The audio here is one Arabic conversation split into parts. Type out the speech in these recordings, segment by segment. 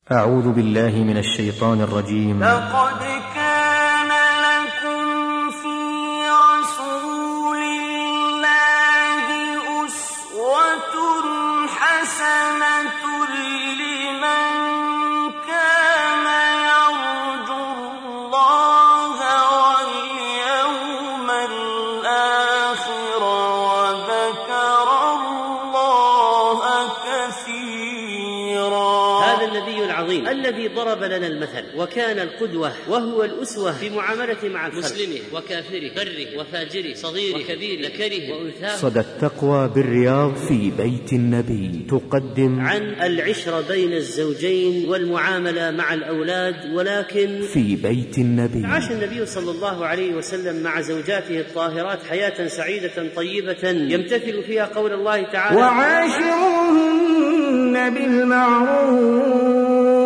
أعوذ بالله من الشيطان الرجيم. لقد كان لكم في رسول الله أسوة حسنة لمن كان يرجو الله واليوم الآخر وذكر الله كثيرا. هذا النبي العظيم الذي ضرب لنا المثل وكان القدوة وهو الأسوة في معاملته مع مسلمه وكافره بره وفاجره صغيره وكبيره ذكره وأنثاه. صدى التقوى بالرياض في بيت النبي تقدم عن العشرة بين الزوجين والمعاملة مع الأولاد، ولكن في بيت النبي عاش النبي صلى الله عليه وسلم مع زوجاته الطاهرات حياة سعيدة طيبة يمتثل فيها قول الله تعالى: وعاشروهن بالمعروف.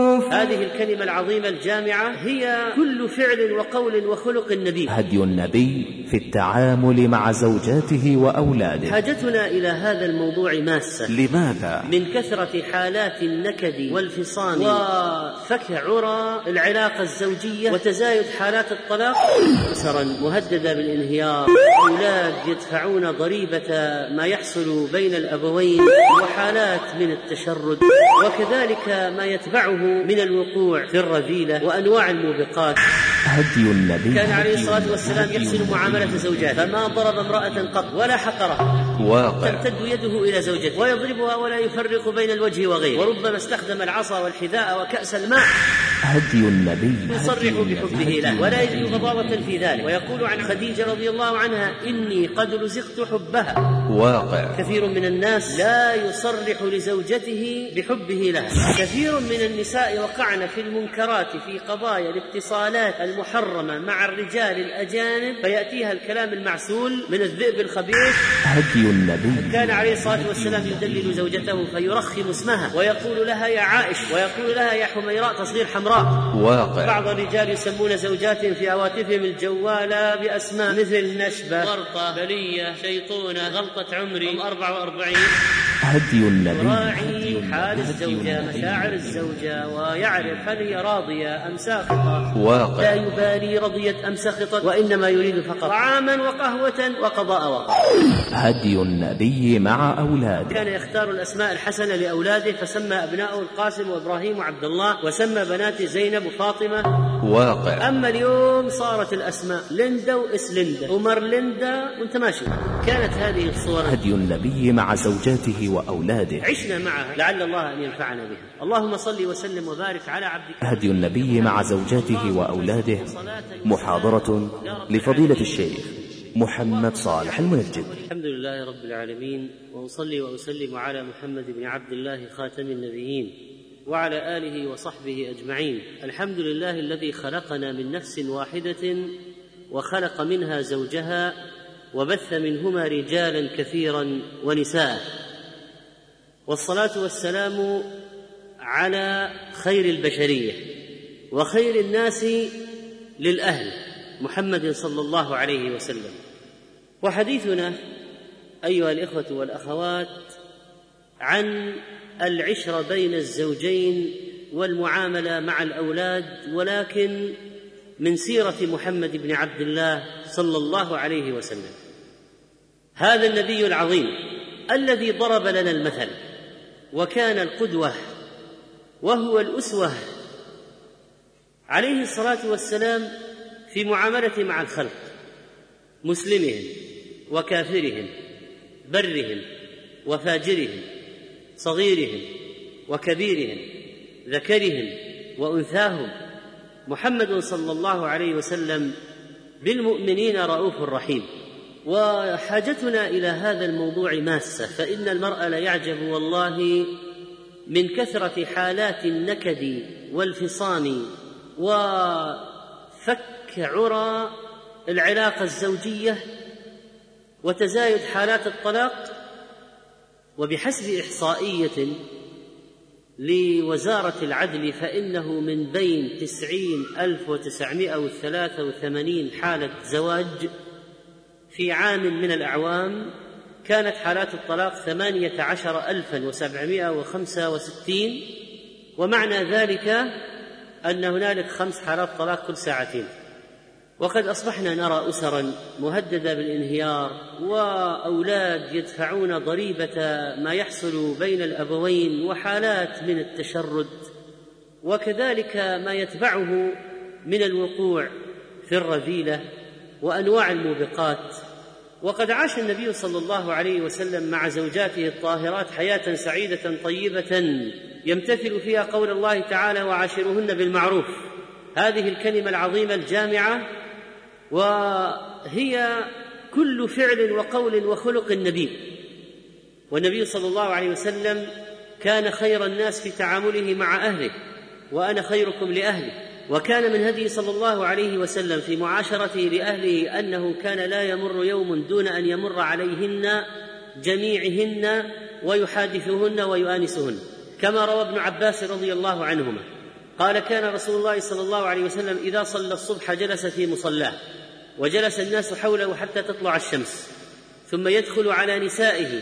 هذه الكلمة العظيمة الجامعة هي كل فعل وقول وخلق النبي. هدي النبي في التعامل مع زوجاته وأولاده. حاجتنا إلى هذا الموضوع ماسة. لماذا؟ من كثرة حالات النكد والفصام وفك عرى العلاقة الزوجية وتزايد حالات الطلاق، أسرا مهددة بالانهيار، أولاد يدفعون ضريبة ما يحصل بين الأبوين، وحالات من التشرد، وكذلك ما يتبعه من الوقوع في الرذيلة وأنواع الموبقات. هدي النبي كان عليه الصلاة والسلام يحسن معاملة زوجاته، فما ضرب امرأة قط ولا حقرها. واقع. تمتد يده إلى زوجته ويضربها ولا يفرق بين الوجه وغيره، وربما استخدم العصا والحذاء وكأس الماء. هدي النبي يصرح بحبه له ولا يجد فضاوة في ذلك، ويقول عن خديجة رضي الله عنها: إني قد رزقت حبها. واقع. كثير من الناس لا يصرح لزوجته بحبه لها. كثير من النساء وقعن في المنكرات في قضايا الاتصالات المحرمة مع الرجال الأجانب، فيأتيها الكلام المعسول من الذئب الخبيث. هدي النبي. كان عليه الصلاة والسلام يدلل زوجته فيرخم اسمها ويقول لها يا عائش، ويقول لها يا حميراء تصغير حمراء. واقع. بعض الرجال يسمون زوجاتهم في هواتفهم الجوالة بأسماء مثل نشبة، ورطة، بلية، شيطونة، غلطة عمري، 44. هدي النبي. يراعي حال الزوجة، مشاعر الزوجة، ويعرف هل هي راضية أم ساخطة. واقع. لا يبالي رضيت أم سخطت، وإنما يريد فقط طعاما وقهوة وقضاء وقت. هدي النبي مع أولاده. كان يختار الأسماء الحسنة لأولاده، فسمى أبناءه القاسم وإبراهيم وعبد الله، وسمى بناته زينب وفاطمة. واقع. أما اليوم صارت الأسماء ليندا وإسليندا ومرليندا وانت ماشي. كانت هذه الصور. هدي النبي مع زوجاته وأولاده. عشنا معها لعل الله أن ينفعنا بها. اللهم صل وسلم وبارك على عبدك. هدي النبي مع زوجاته وأولاده. محاضرة لفضيلة الشيخ محمد صالح المنجد. الحمد لله رب العالمين، وأصلي وأسلم على محمد بن عبد الله خاتم النبيين وعلى آله وصحبه أجمعين. الحمد لله الذي خلقنا من نفس واحدة وخلق منها زوجها وبث منهما رجالا كثيرا ونساء، والصلاة والسلام على خير البشرية وخير الناس للأهل محمد صلى الله عليه وسلم. وحديثنا أيها الإخوة والأخوات عن العشرة بين الزوجين والمعاملة مع الأولاد، ولكن من سيرة محمد بن عبد الله صلى الله عليه وسلم. هذا النبي العظيم الذي ضرب لنا المثل وكان القدوة وهو الأسوة عليه الصلاة والسلام في معاملته مع الخلق، مسلمهم وكافرهم، برهم وفاجرهم، صغيرهم وكبيرهم، ذكرهم وأنثاهم. محمد صلى الله عليه وسلم بالمؤمنين رؤوف رحيم. وحاجتنا إلى هذا الموضوع ماسة، فإن المرء لا يعجب والله من كثرة حالات النكد والفصام وفك عرى العلاقة الزوجية وتزايد حالات الطلاق. وبحسب إحصائية لوزارة العدل فإنه من بين 90,983 حالة زواج في عام من الأعوام كانت حالات الطلاق 18,765، ومعنى ذلك أن هنالك 5 حالات طلاق كل ساعتين. وقد أصبحنا نرى أسرا مهددة بالانهيار، وأولاد يدفعون ضريبة ما يحصل بين الأبوين، وحالات من التشرد، وكذلك ما يتبعه من الوقوع في الرذيلة وأنواع الموبقات. وقد عاش النبي صلى الله عليه وسلم مع زوجاته الطاهرات حياة سعيدة طيبة يمتثل فيها قول الله تعالى: وعاشروهن بالمعروف. هذه الكلمة العظيمة الجامعة، وهي كل فعل وقول وخلق النبي. والنبي صلى الله عليه وسلم كان خير الناس في تعامله مع أهله، وأنا خيركم لأهلي. وكان من هديه صلى الله عليه وسلم في معاشرته لأهله أنه كان لا يمر يوم دون أن يمر عليهن جميعهن ويحادثهن ويؤانسهن، كما روى ابن عباس رضي الله عنهما قال: كان رسول الله صلى الله عليه وسلم إذا صلى الصبح جلس في مصلاه، وجلس الناس حوله حتى تطلع الشمس، ثم يدخل على نسائه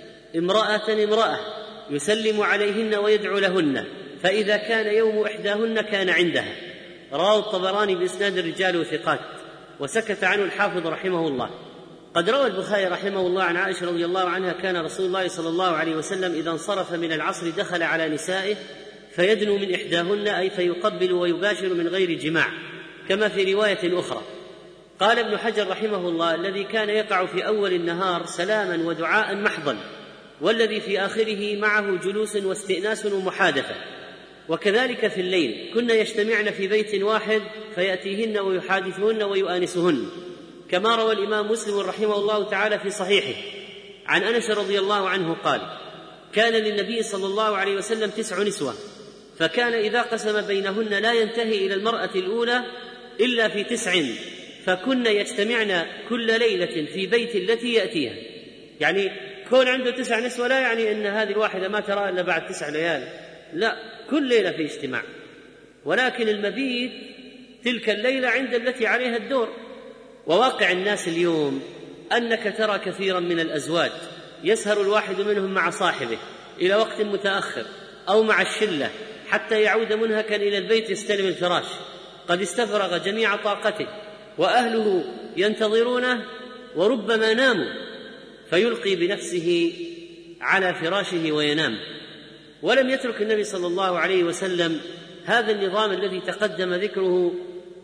امرأة يسلم عليهن ويدعو لهن، فإذا كان يوم إحداهن كان عندها. رواه الطبراني بإسناد الرجال ثقات، وسكت عنه الحافظ رحمه الله. قد روى البخاري رحمه الله عن عائشة رضي الله عنها: كان رسول الله صلى الله عليه وسلم إذا انصرف من العصر دخل على نسائه فيدنو من إحداهن، أي فيقبل ويباشر من غير جماع، كما في رواية أخرى. قال ابن حجر رحمه الله: الذي كان يقع في أول النهار سلاما ودعاء محضا، والذي في آخره معه جلوس واستئناس ومحادثة. وكذلك في الليل كنا يجتمعن في بيت واحد فيأتيهن ويحادثهن ويؤانسهن، كما روى الإمام مسلم رحمه الله تعالى في صحيحه عن أنس رضي الله عنه قال: كان للنبي صلى الله عليه وسلم 9 نسوة، فكان إذا قسم بينهن لا ينتهي إلى المرأة الأولى إلا في 9، فكنا يجتمعن كل ليلة في بيت التي يأتيها. يعني كون عنده 9 نسوة لا يعني أن هذه الواحدة ما ترى إلا بعد 9 ليال، لا، كل ليلة في اجتماع، ولكن المبيت تلك الليلة عند التي عليها الدور. وواقع الناس اليوم أنك ترى كثيرا من الأزواج يسهر الواحد منهم مع صاحبه إلى وقت متأخر أو مع الشلة حتى يعود منهكا إلى البيت يستلم الفراش، قد استفرغ جميع طاقته، وأهله ينتظرونه وربما ناموا، فيلقي بنفسه على فراشه وينام. ولم يترك النبي صلى الله عليه وسلم هذا النظام الذي تقدم ذكره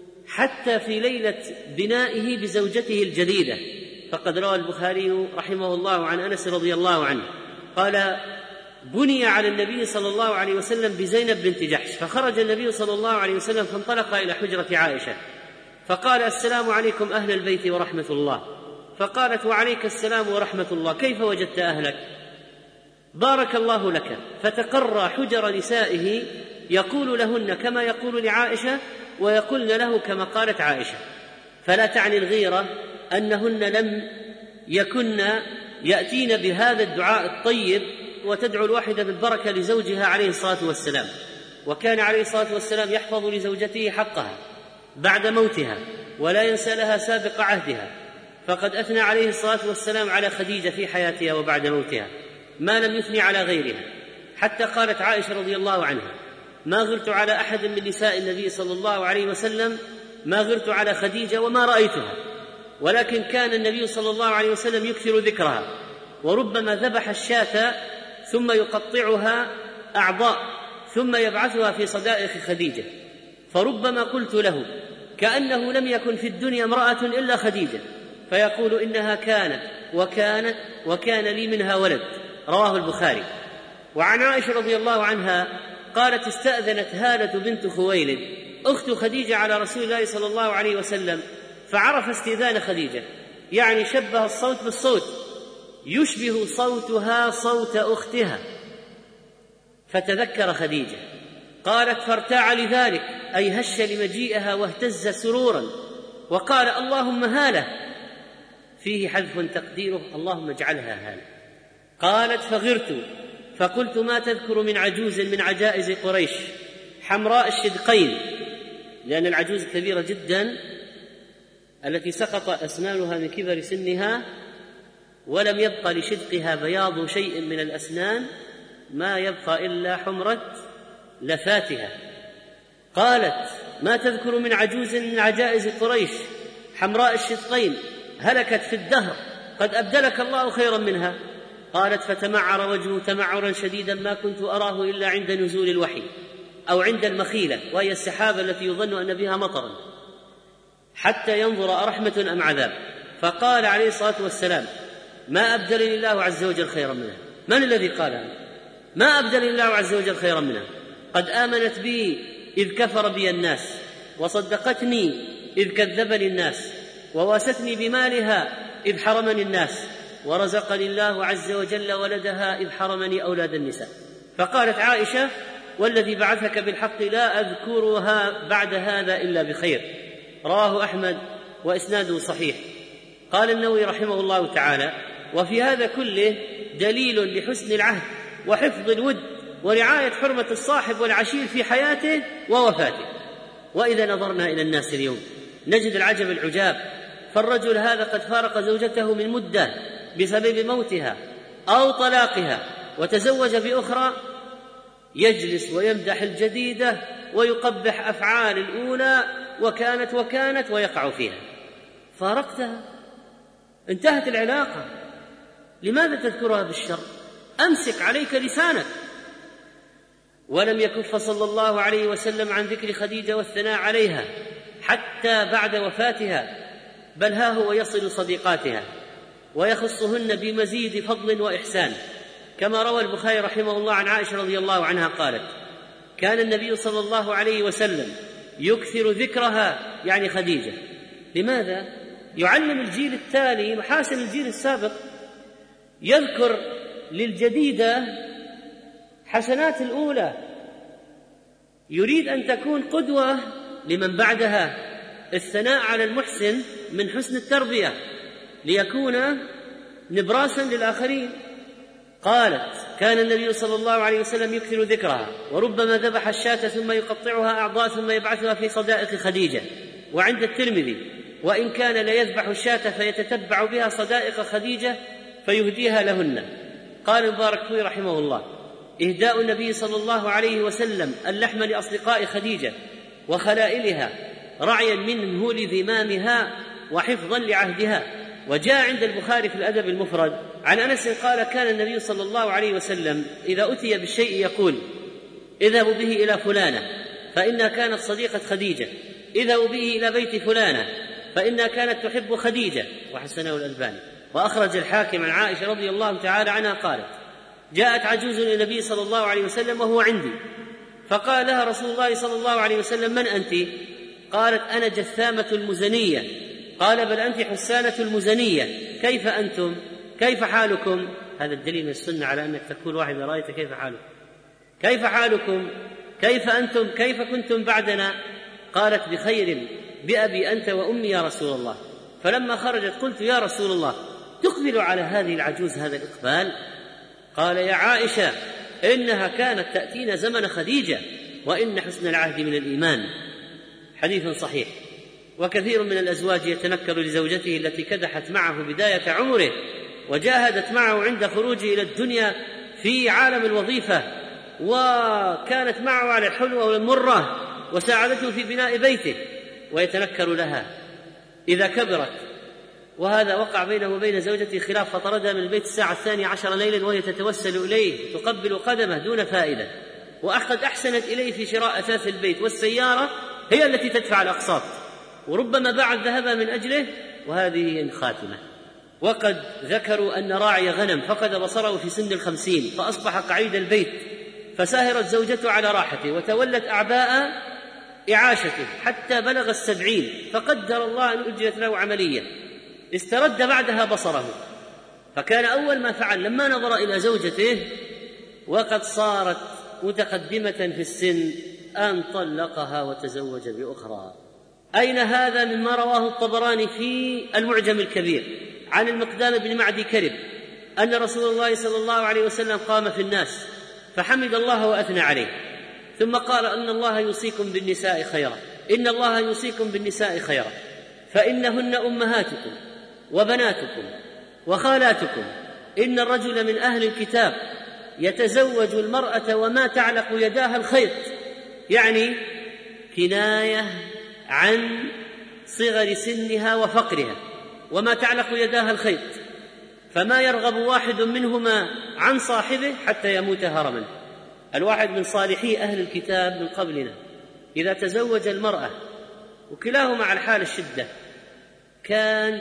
حتى في ليلة بنائه بزوجته الجديدة. فقد روى البخاري رحمه الله عن أنس رضي الله عنه قال: بني على النبي صلى الله عليه وسلم بزينب بنت جحش، فخرج النبي صلى الله عليه وسلم فانطلق إلى حجرة عائشة فقال: السلام عليكم أهل البيت ورحمة الله. فقالت: وعليك السلام ورحمة الله، كيف وجدت أهلك؟ بارك الله لك. فتقرى حجر نسائه يقول لهن كما يقول لعائشة، ويقولن له كما قالت عائشة. فلا تعني الغيرة أنهن لم يكن يأتين بهذا الدعاء الطيب وتدعو الواحدة بالبركة لزوجها عليه الصلاة والسلام. وكان عليه الصلاة والسلام يحفظ لزوجته حقها بعد موتها ولا ينسى لها سابق عهدها، فقد أثنى عليه الصلاة والسلام على خديجة في حياتها وبعد موتها ما لم يثني على غيرها، حتى قالت عائشة رضي الله عنها: ما غرت على أحد من نساء النبي صلى الله عليه وسلم ما غرت على خديجة وما رأيتها، ولكن كان النبي صلى الله عليه وسلم يكثر ذكرها، وربما ذبح الشاة ثم يقطعها أعضاء ثم يبعثها في صدائق خديجة، فربما قلت له كأنه لم يكن في الدنيا امرأة إلا خديجة، فيقول: إنها كانت وكان لي منها ولد. رواه البخاري. وعن عائشة رضي الله عنها قالت: استأذنت هالة بنت خويلد أخت خديجة على رسول الله صلى الله عليه وسلم، فعرف استئذان خديجة، يعني شبه الصوت بالصوت، يشبه صوتها صوت أختها، فتذكر خديجة. قالت: فارتاع لذلك، أي هش لمجيئها واهتز سرورا، وقال: اللهم هالة، فيه حذف تقديره اللهم اجعلها هالة. قالت: فغرت فقلت: ما تذكر من عجوز من عجائز قريش حمراء الشدقين، لأن العجوز كبيرة جدا التي سقط أسنانها من كبر سنها ولم يبقى لشدقها بياض شيء من الأسنان، ما يبقى إلا حمرة لفاتها. قالت: ما تذكر من عجوز من عجائز قريش حمراء الشدقين هلكت في الدهر قد أبدلك الله خيرا منها؟ قالت: فتمعر وجهه تمعرا شديدا ما كنت أراه إلا عند نزول الوحي أو عند المخيلة، وهي السحابة التي يظن أن بها مطرا، حتى ينظر أرحمة أم عذاب. فقال عليه الصلاة والسلام: ما أبدلني الله عز وجل خيرا منها. من الذي قال ما أبدلني الله عز وجل خيرا منها؟ قد آمنت بي إذ كفر بي الناس، وصدقتني إذ كذبني الناس، وواستني بمالها إذ حرمني الناس، ورزقني الله عز وجل ولدها إذ حرمني أولاد النساء. فقالت عائشة: والذي بعثك بالحق لا أذكرها بعد هذا إلا بخير. رواه أحمد وإسناده صحيح. قال النووي رحمه الله تعالى: وفي هذا كله دليل لحسن العهد وحفظ الود ورعاية حرمة الصاحب والعشير في حياته ووفاته. وإذا نظرنا إلى الناس اليوم نجد العجب العجاب، فالرجل هذا قد فارق زوجته من مدة بسبب موتها أو طلاقها وتزوج بأخرى، يجلس ويمدح الجديدة ويقبح أفعال الأولى وكانت ويقع فيها. فارقتها، انتهت العلاقة، لماذا تذكرها بالشر؟ أمسك عليك لسانك. ولم يكف صلى الله عليه وسلم عن ذكر خديجة والثناء عليها حتى بعد وفاتها، بل ها هو يصل صديقاتها ويخصهن بمزيد فضل وإحسان، كما روى البخاري رحمه الله عن عائشة رضي الله عنها قالت: كان النبي صلى الله عليه وسلم يكثر ذكرها، يعني خديجة. لماذا؟ يعلم الجيل التالي محاسن الجيل السابق، يذكر للجديدة حسنات الأولى، يريد أن تكون قدوة لمن بعدها. الثناء على المحسن من حسن التربية ليكون نبراسا للآخرين. قالت: كان النبي صلى الله عليه وسلم يكثر ذكرها، وربما ذبح الشاة ثم يقطعها أعضاء ثم يبعثها في صدائق خديجة. وعند الترمذي: وإن كان ليذبح الشاة فيتتبع بها صدائق خديجة فيهديها لهن. قال المباركفوري رحمه الله: إهداء النبي صلى الله عليه وسلم اللحم لأصدقاء خديجة وخلائلها رعيا منه لذمامها وحفظا لعهدها. وجاء عند البخاري في الأدب المفرد عن أنس قال: كان النبي صلى الله عليه وسلم إذا أتي بالشيء يقول: اذهبوا به إلى فلانة فإنها كانت صديقة خديجة، اذهبوا به إلى بيت فلانة فإنها كانت تحب خديجة، وحسنه الألباني. وأخرج الحاكم عن عائشة رضي الله تعالى عنها قالت: جاءت عجوز للنبي صلى الله عليه وسلم وهو عندي، فقال لها رسول الله صلى الله عليه وسلم: من أنت؟ قالت: أنا جثامة المزنية. قال: بل أنت حسانة المزنية، كيف أنتم؟ كيف حالكم؟ هذا الدليل من السنة على أنك تقول واحد إذا رأيت كيف حالكم، كيف حالكم، كيف أنتم، كيف كنتم بعدنا؟ قالت: بخير، بأبي أنت وأمي يا رسول الله. فلما خرجت قلت: يا رسول الله، تقبل على هذه العجوز هذا الإقبال؟ قال: يا عائشة، إنها كانت تأتينا زمن خديجة، وإن حسن العهد من الإيمان. حديث صحيح. وكثير من الأزواج يتنكر لزوجته التي كدحت معه بداية عمره وجاهدت معه عند خروجه إلى الدنيا في عالم الوظيفة، وكانت معه على الحلوة والمرة وساعدته في بناء بيته، ويتنكر لها إذا كبرت. وهذا وقع بينه وبين زوجته خلاف، فطردها من البيت الساعة 12 ليلا وهي تتوسل إليه تقبل قدمه دون فائدة، وقد أحسنت إليه في شراء أثاث البيت، والسيارة هي التي تدفع الأقساط، وربما باعت ذهبها من أجله، وهذه هي الخاتمة. وقد ذكروا أن راعي غنم فقد بصره في سن 50 فأصبح قعيد البيت، فساهرت زوجته على راحته وتولت أعباء إعاشته حتى بلغ 70، فقدر الله أن أجرت له عملية، استرد بعدها بصره. فكان أول ما فعل لما نظر إلى زوجته وقد صارت متقدمة في السن أن طلقها وتزوج بأخرى. أين هذا مما رواه الطبراني في المعجم الكبير عن المقدام بن معدي كرب أن رسول الله صلى الله عليه وسلم قام في الناس فحمد الله وأثنى عليه، ثم قال: إن الله يوصيكم بالنساء خيرا، إن الله يوصيكم بالنساء خيرا، فإنهن أمهاتكم وبناتكم وخالاتكم، إن الرجل من أهل الكتاب يتزوج المرأة وما تعلق يداها الخيط، يعني كناية عن صغر سنها وفقرها، وما تعلق يداها الخيط، فما يرغب واحد منهما عن صاحبه حتى يموت هرما. الواحد من صالحي أهل الكتاب من قبلنا إذا تزوج المرأة وكلاهما على حال الشدة كان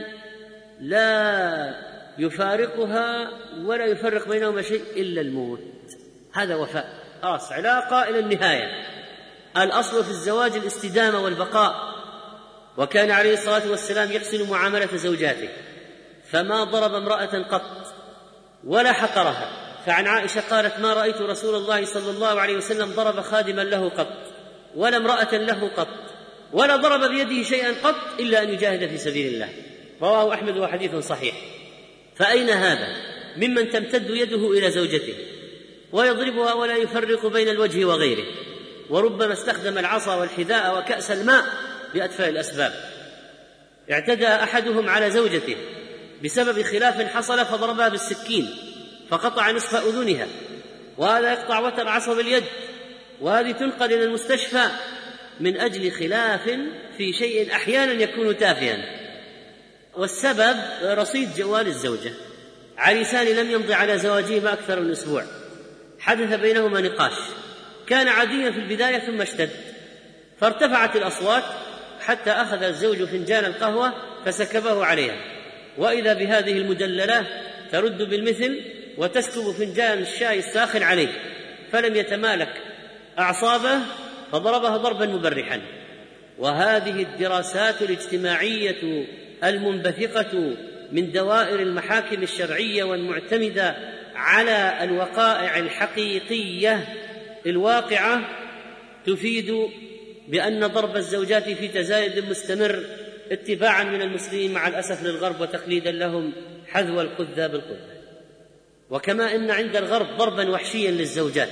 لا يفارقها ولا يفرق بينهما شيء إلا الموت. هذا وفاء، علاقة إلى النهاية. الأصل في الزواج الاستدامة والبقاء، وكان عليه الصلاة والسلام يحسن معاملة زوجاته، فما ضرب امرأة قط ولا حقرها. فعن عائشة قالت: ما رأيت رسول الله صلى الله عليه وسلم ضرب خادما له قط ولا امرأة له قط ولا ضرب بيده شيئا قط إلا أن يجاهد في سبيل الله. رواه أحمد وحديث صحيح. فأين هذا ممن تمتد يده إلى زوجته ويضربها ولا يفرق بين الوجه وغيره، وربما استخدم العصا والحذاء وكأس الماء بأتفه الأسباب. اعتدى أحدهم على زوجته بسبب خلاف حصل فضربها بالسكين فقطع نصف أذنها، وهذا يقطع وتر عصب اليد، وهذه تنقل إلى المستشفى من أجل خلاف في شيء أحيانا يكون تافها. والسبب رصيد جوال الزوجة. عريسان لم يمضي على زواجهما أكثر من أسبوع، حدث بينهما نقاش كان عاديا في البداية ثم اشتد، فارتفعت الأصوات حتى أخذ الزوج فنجان القهوة فسكبه عليها، وإذا بهذه المدللة ترد بالمثل وتسكب فنجان الشاي الساخن عليه، فلم يتمالك أعصابه فضربها ضربا مبرحا. وهذه الدراسات الاجتماعية المنبثقة من دوائر المحاكم الشرعية والمعتمدة على الوقائع الحقيقية الواقعة تفيد بأن ضرب الزوجات في تزايد مستمر اتباعا من المسلمين مع الأسف للغرب وتقليدا لهم حذو القذة بالقذة. وكما إن عند الغرب ضربا وحشيا للزوجات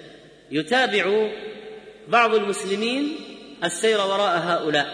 يتابع بعض المسلمين السير وراء هؤلاء،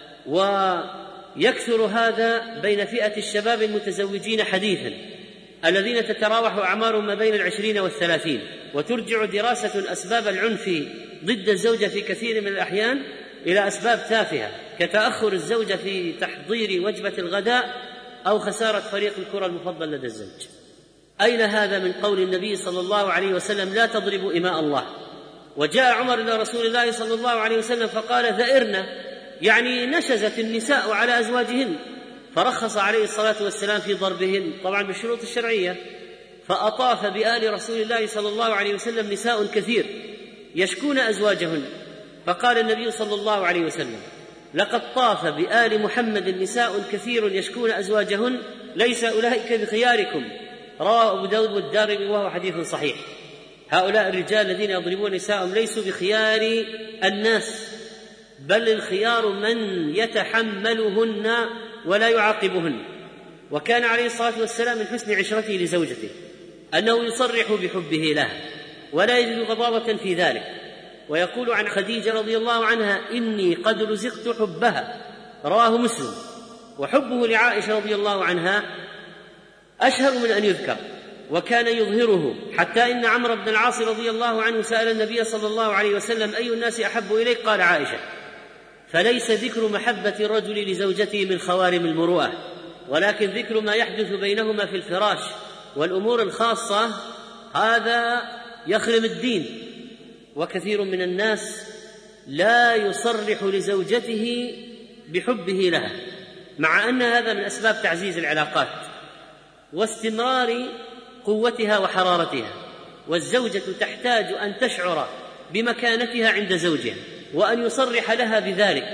ويكثر هذا بين فئة الشباب المتزوجين حديثا الذين تتراوح أعمارهم ما بين 20 و30. وترجع دراسة أسباب العنف ضد الزوجة في كثير من الأحيان إلى أسباب تافهة كتأخر الزوجة في تحضير وجبة الغداء أو خسارة فريق الكرة المفضل لدى الزوج. أين هذا من قول النبي صلى الله عليه وسلم: لا تضربوا إماء الله؟ وجاء عمر إلى رسول الله صلى الله عليه وسلم فقال: ذئرنا، يعني نشزت النساء على أزواجهن، فرخص عليه الصلاة والسلام في ضربهن طبعا بالشروط الشرعية. فأطاف بآل رسول الله صلى الله عليه وسلم نساء كثير يشكون أزواجهن، فقال النبي صلى الله عليه وسلم: لقد طاف بآل محمد نساء كثير يشكون أزواجهن، ليس أولئك بخياركم. رواه أبو داود والدارمي وهو حديث صحيح. هؤلاء الرجال الذين يضربون نساءهم ليسوا بخيار الناس، بل الخيار من يتحملهن ولا يعاقبهن. وكان عليه الصلاة والسلام من حسن عشرته لزوجته أنه يصرح بحبه لها ولا يجد غضاضة في ذلك، ويقول عن خديجة رضي الله عنها: إني قد رزقت حبها. رواه مسلم. وحبه لعائشة رضي الله عنها أشهر من أن يذكر، وكان يظهره، حتى إن عمرو بن العاص رضي الله عنه سأل النبي صلى الله عليه وسلم: أي الناس أحب إليك؟ قال: عائشة. فليس ذكر محبة الرجل لزوجته من خوارم المروءة، ولكن ذكر ما يحدث بينهما في الفراش والأمور الخاصة، هذا يخرم الدين. وكثير من الناس لا يصرح لزوجته بحبه لها، مع أن هذا من أسباب تعزيز العلاقات واستمرار قوتها وحرارتها. والزوجة تحتاج أن تشعر بمكانتها عند زوجها وأن يصرح لها بذلك.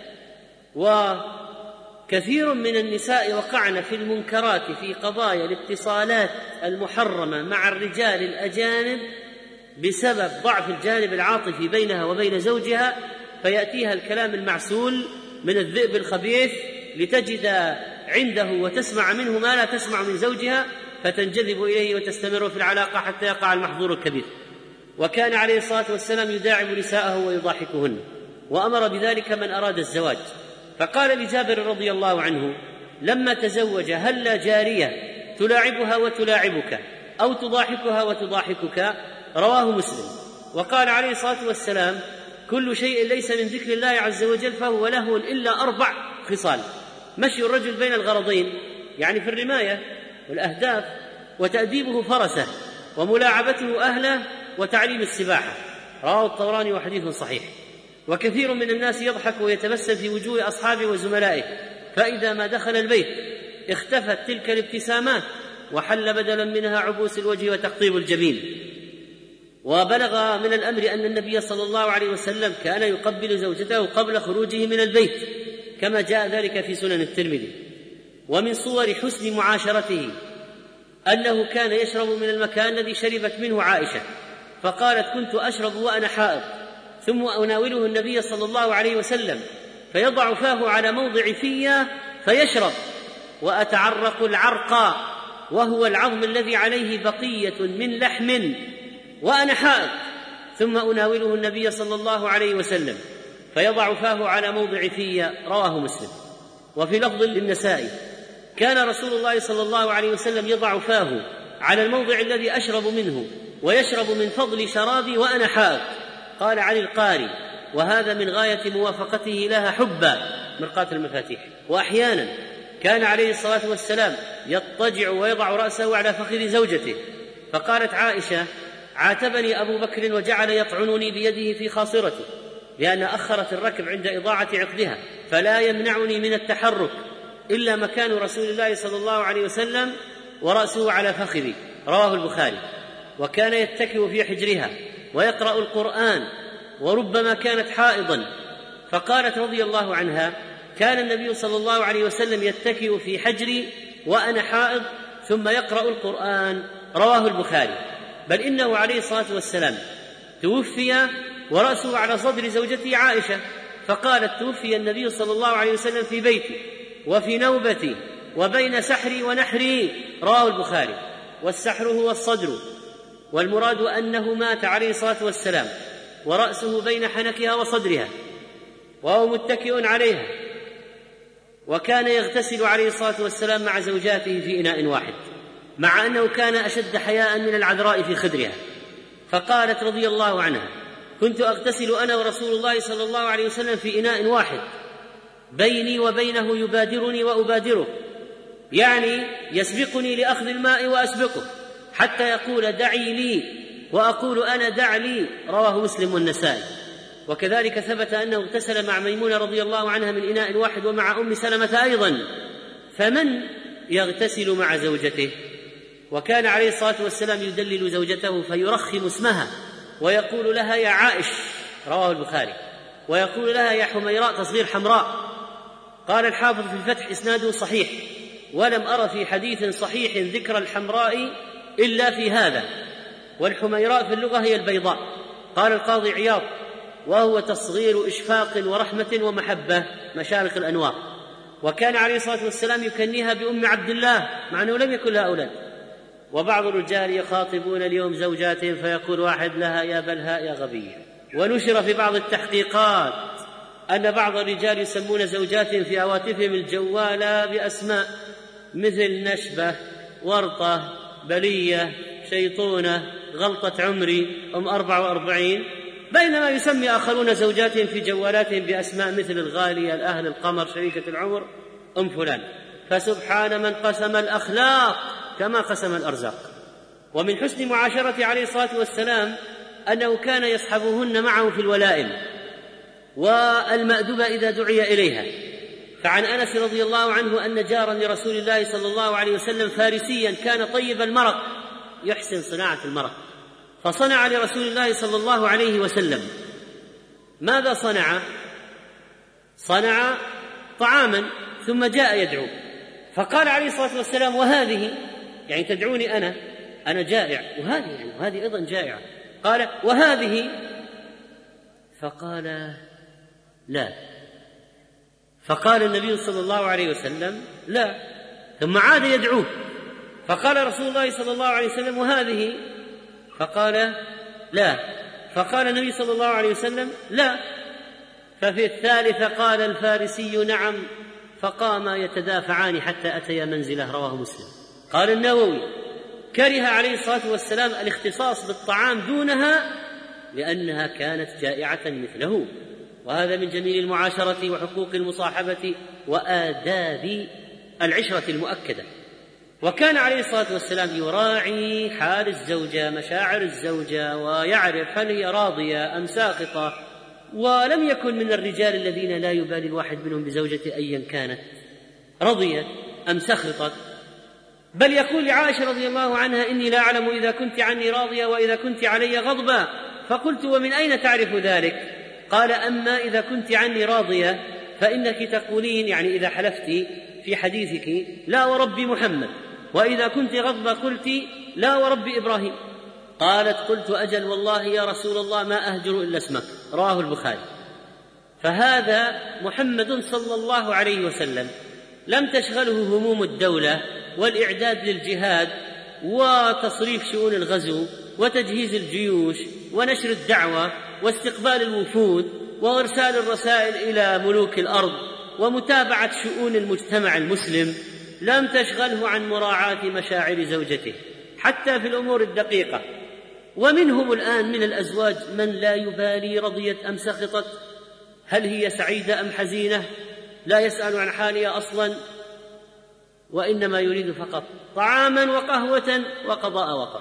وكثير من النساء وقعن في المنكرات في قضايا الاتصالات المحرمة مع الرجال الأجانب بسبب ضعف الجانب العاطفي بينها وبين زوجها، فيأتيها الكلام المعسول من الذئب الخبيث لتجد عنده وتسمع منه ما لا تسمع من زوجها، فتنجذب إليه وتستمر في العلاقة حتى يقع المحظور الكبير. وكان عليه الصلاة والسلام يداعب نساءه ويضاحكهن، وأمر بذلك من أراد الزواج. فقال لجابر رضي الله عنه لما تزوج: هل لا جارية تلاعبها وتلاعبك؟ أو تضاحكها وتضاحكك، رواه مسلم. وقال عليه الصلاة والسلام: كل شيء ليس من ذكر الله عز وجل فهو لهو إلا 4 خصال: مشي الرجل بين الغرضين، يعني في الرماية والأهداف، وتأديبه فرسه، وملاعبته أهله، وتعليم السباحة، رواه الطبراني وحديث صحيح. وكثير من الناس يضحك ويتبسم في وجوه أصحابه وزملائه، فإذا ما دخل البيت اختفت تلك الابتسامات وحل بدلا منها عبوس الوجه وتقطيب الجبين. وبلغ من الأمر أن النبي صلى الله عليه وسلم كان يقبل زوجته قبل خروجه من البيت، كما جاء ذلك في سنن الترمذي. ومن صور حسن معاشرته أنه كان يشرب من المكان الذي شربت منه عائشة، فقالت: كنت أشرب وأنا حائض، ثم أناوله النبي صلى الله عليه وسلم فيضع فاه على موضع فيا فيشرب، وأتعرق العرق وهو العظم الذي عليه بقية من لحم وأنا حائض، ثم أناوله النبي صلى الله عليه وسلم فيضع فاه على موضع فيا، رواه مسلم. وفي لفظ للنسائي: كان رسول الله صلى الله عليه وسلم يضع فاه على الموضع الذي أشرب منه ويشرب من فضل شرابي وأنا حائض. قال علي القاري: وهذا من غاية موافقته لها حبا، مرقاة المفاتيح. وأحيانا كان عليه الصلاة والسلام يضطجع ويضع رأسه على فخذ زوجته، فقالت عائشة: عاتبني أبو بكر وجعل يطعنني بيده في خاصرتي، لأن أخرت الركب عند إضاعة عقدها، فلا يمنعني من التحرك إلا مكان رسول الله صلى الله عليه وسلم ورأسه على فخذي، رواه البخاري. وكان يتكئ في حجرها ويقرأ القرآن، وربما كانت حائضا، فقالت رضي الله عنها: كان النبي صلى الله عليه وسلم يتكئ في حجري وأنا حائض ثم يقرأ القرآن، رواه البخاري. بل إنه عليه الصلاة والسلام توفي ورأسه على صدر زوجته عائشة، فقالت: توفي النبي صلى الله عليه وسلم في بيتي وفي نوبتي وبين سحري ونحري، رواه البخاري. والسحر هو الصدر، والمراد أنه مات عليه الصلاة والسلام ورأسه بين حنكها وصدرها وهو متكئ عليها. وكان يغتسل عليه الصلاة والسلام مع زوجاته في إناء واحد، مع أنه كان أشد حياء من العذراء في خدرها. فقالت رضي الله عنها: كنت أغتسل أنا ورسول الله صلى الله عليه وسلم في إناء واحد، بيني وبينه يبادرني وأبادره، يعني يسبقني لأخذ الماء وأسبقه، حتى يقول: دعي لي، وأقول أنا دع لي، رواه مسلم والنسائي. وكذلك ثبت أنه اغتسل مع ميمونة رضي الله عنها من إناء واحد، ومع أم سلمة أيضا، فمن يغتسل مع زوجته؟ وكان عليه الصلاة والسلام يدلل زوجته فيرخم اسمها ويقول لها: يا عائش، رواه البخاري، ويقول لها: يا حميراء، تصغير حمراء. قال الحافظ في الفتح: إسناده صحيح، ولم أر في حديث صحيح ذكر الحمراء إلا في هذا، والحميراء في اللغة هي البيضاء. قال القاضي عياض: وهو تصغير إشفاق ورحمة ومحبة، مشارق الأنوار. وكان عليه الصلاة والسلام يكنيها بأم عبد الله، مع أنه لم يكن لها أولاد. وبعض الرجال يخاطبون اليوم زوجاتهم فيقول واحد لها: يا بلهاء يا غبية. ونشر في بعض التحقيقات أن بعض الرجال يسمون زوجاتهم في هواتفهم الجوالة بأسماء مثل نشبة، ورطة، بلية، شيطونة، غلطة عمري، أم 44، بينما يسمي آخرون زوجاتهم في جوالاتهم بأسماء مثل الغالية، الأهل، القمر، شريكة العمر، أم فلان. فسبحان من قسم الأخلاق كما قسم الأرزاق. ومن حسن معاشرة عليه الصلاة والسلام أنه كان يصحبهن معه في الولائم والمأدبة إذا دعي إليها. فعن أنس رضي الله عنه أن جارا لرسول الله صلى الله عليه وسلم فارسيا كان طيب المرق، يحسن صناعة المرق، فصنع لرسول الله صلى الله عليه وسلم. ماذا صنع؟ صنع طعاما ثم جاء يدعو، فقال عليه الصلاة والسلام: وهذه، يعني تدعوني أنا جائع، وهذه يعني وهذه أيضا جائعة. قال: وهذه؟ فقال: لا. فقال النبي صلى الله عليه وسلم: لا. ثم عاد يدعوه، فقال رسول الله صلى الله عليه وسلم: وهذه؟ فقال: لا. فقال النبي صلى الله عليه وسلم: لا. ففي الثالثة قال الفارسي: نعم. فقاما يتدافعان حتى أتيا منزله، رواه مسلم. قال النووي: كره عليه الصلاة والسلام الاختصاص بالطعام دونها لأنها كانت جائعة مثله، وهذا من جميل المعاشرة وحقوق المصاحبة وآداب العشرة المؤكدة. وكان عليه الصلاة والسلام يراعي حال الزوجة، مشاعر الزوجة، ويعرف هل هي راضية أم ساخطة، ولم يكن من الرجال الذين لا يبالي الواحد منهم بزوجته أيا كانت رضيت أم سخطت، بل يقول لعائشة رضي الله عنها: إني لا أعلم إذا كنت عني راضية وإذا كنت علي غضبا. فقلت: ومن أين تعرف ذلك؟ قال: أما إذا كنت عني راضية فإنك تقولين، يعني إذا حلفت في حديثك، لا ورب محمد، وإذا كنت غضبة قلت: لا ورب إبراهيم. قالت: قلت: أجل والله يا رسول الله ما أهجر إلا اسمك. رواه البخاري. فهذا محمد صلى الله عليه وسلم لم تشغله هموم الدولة والإعداد للجهاد وتصريف شؤون الغزو وتجهيز الجيوش ونشر الدعوة واستقبال الوفود وإرسال الرسائل إلى ملوك الأرض ومتابعة شؤون المجتمع المسلم، لم تشغله عن مراعاة مشاعر زوجته حتى في الأمور الدقيقة. ومنهم الآن من الأزواج من لا يبالي رضيت أم سخطت، هل هي سعيدة أم حزينة، لا يسأل عن حالها أصلا، وإنما يريد فقط طعاما وقهوة وقضاء وطر.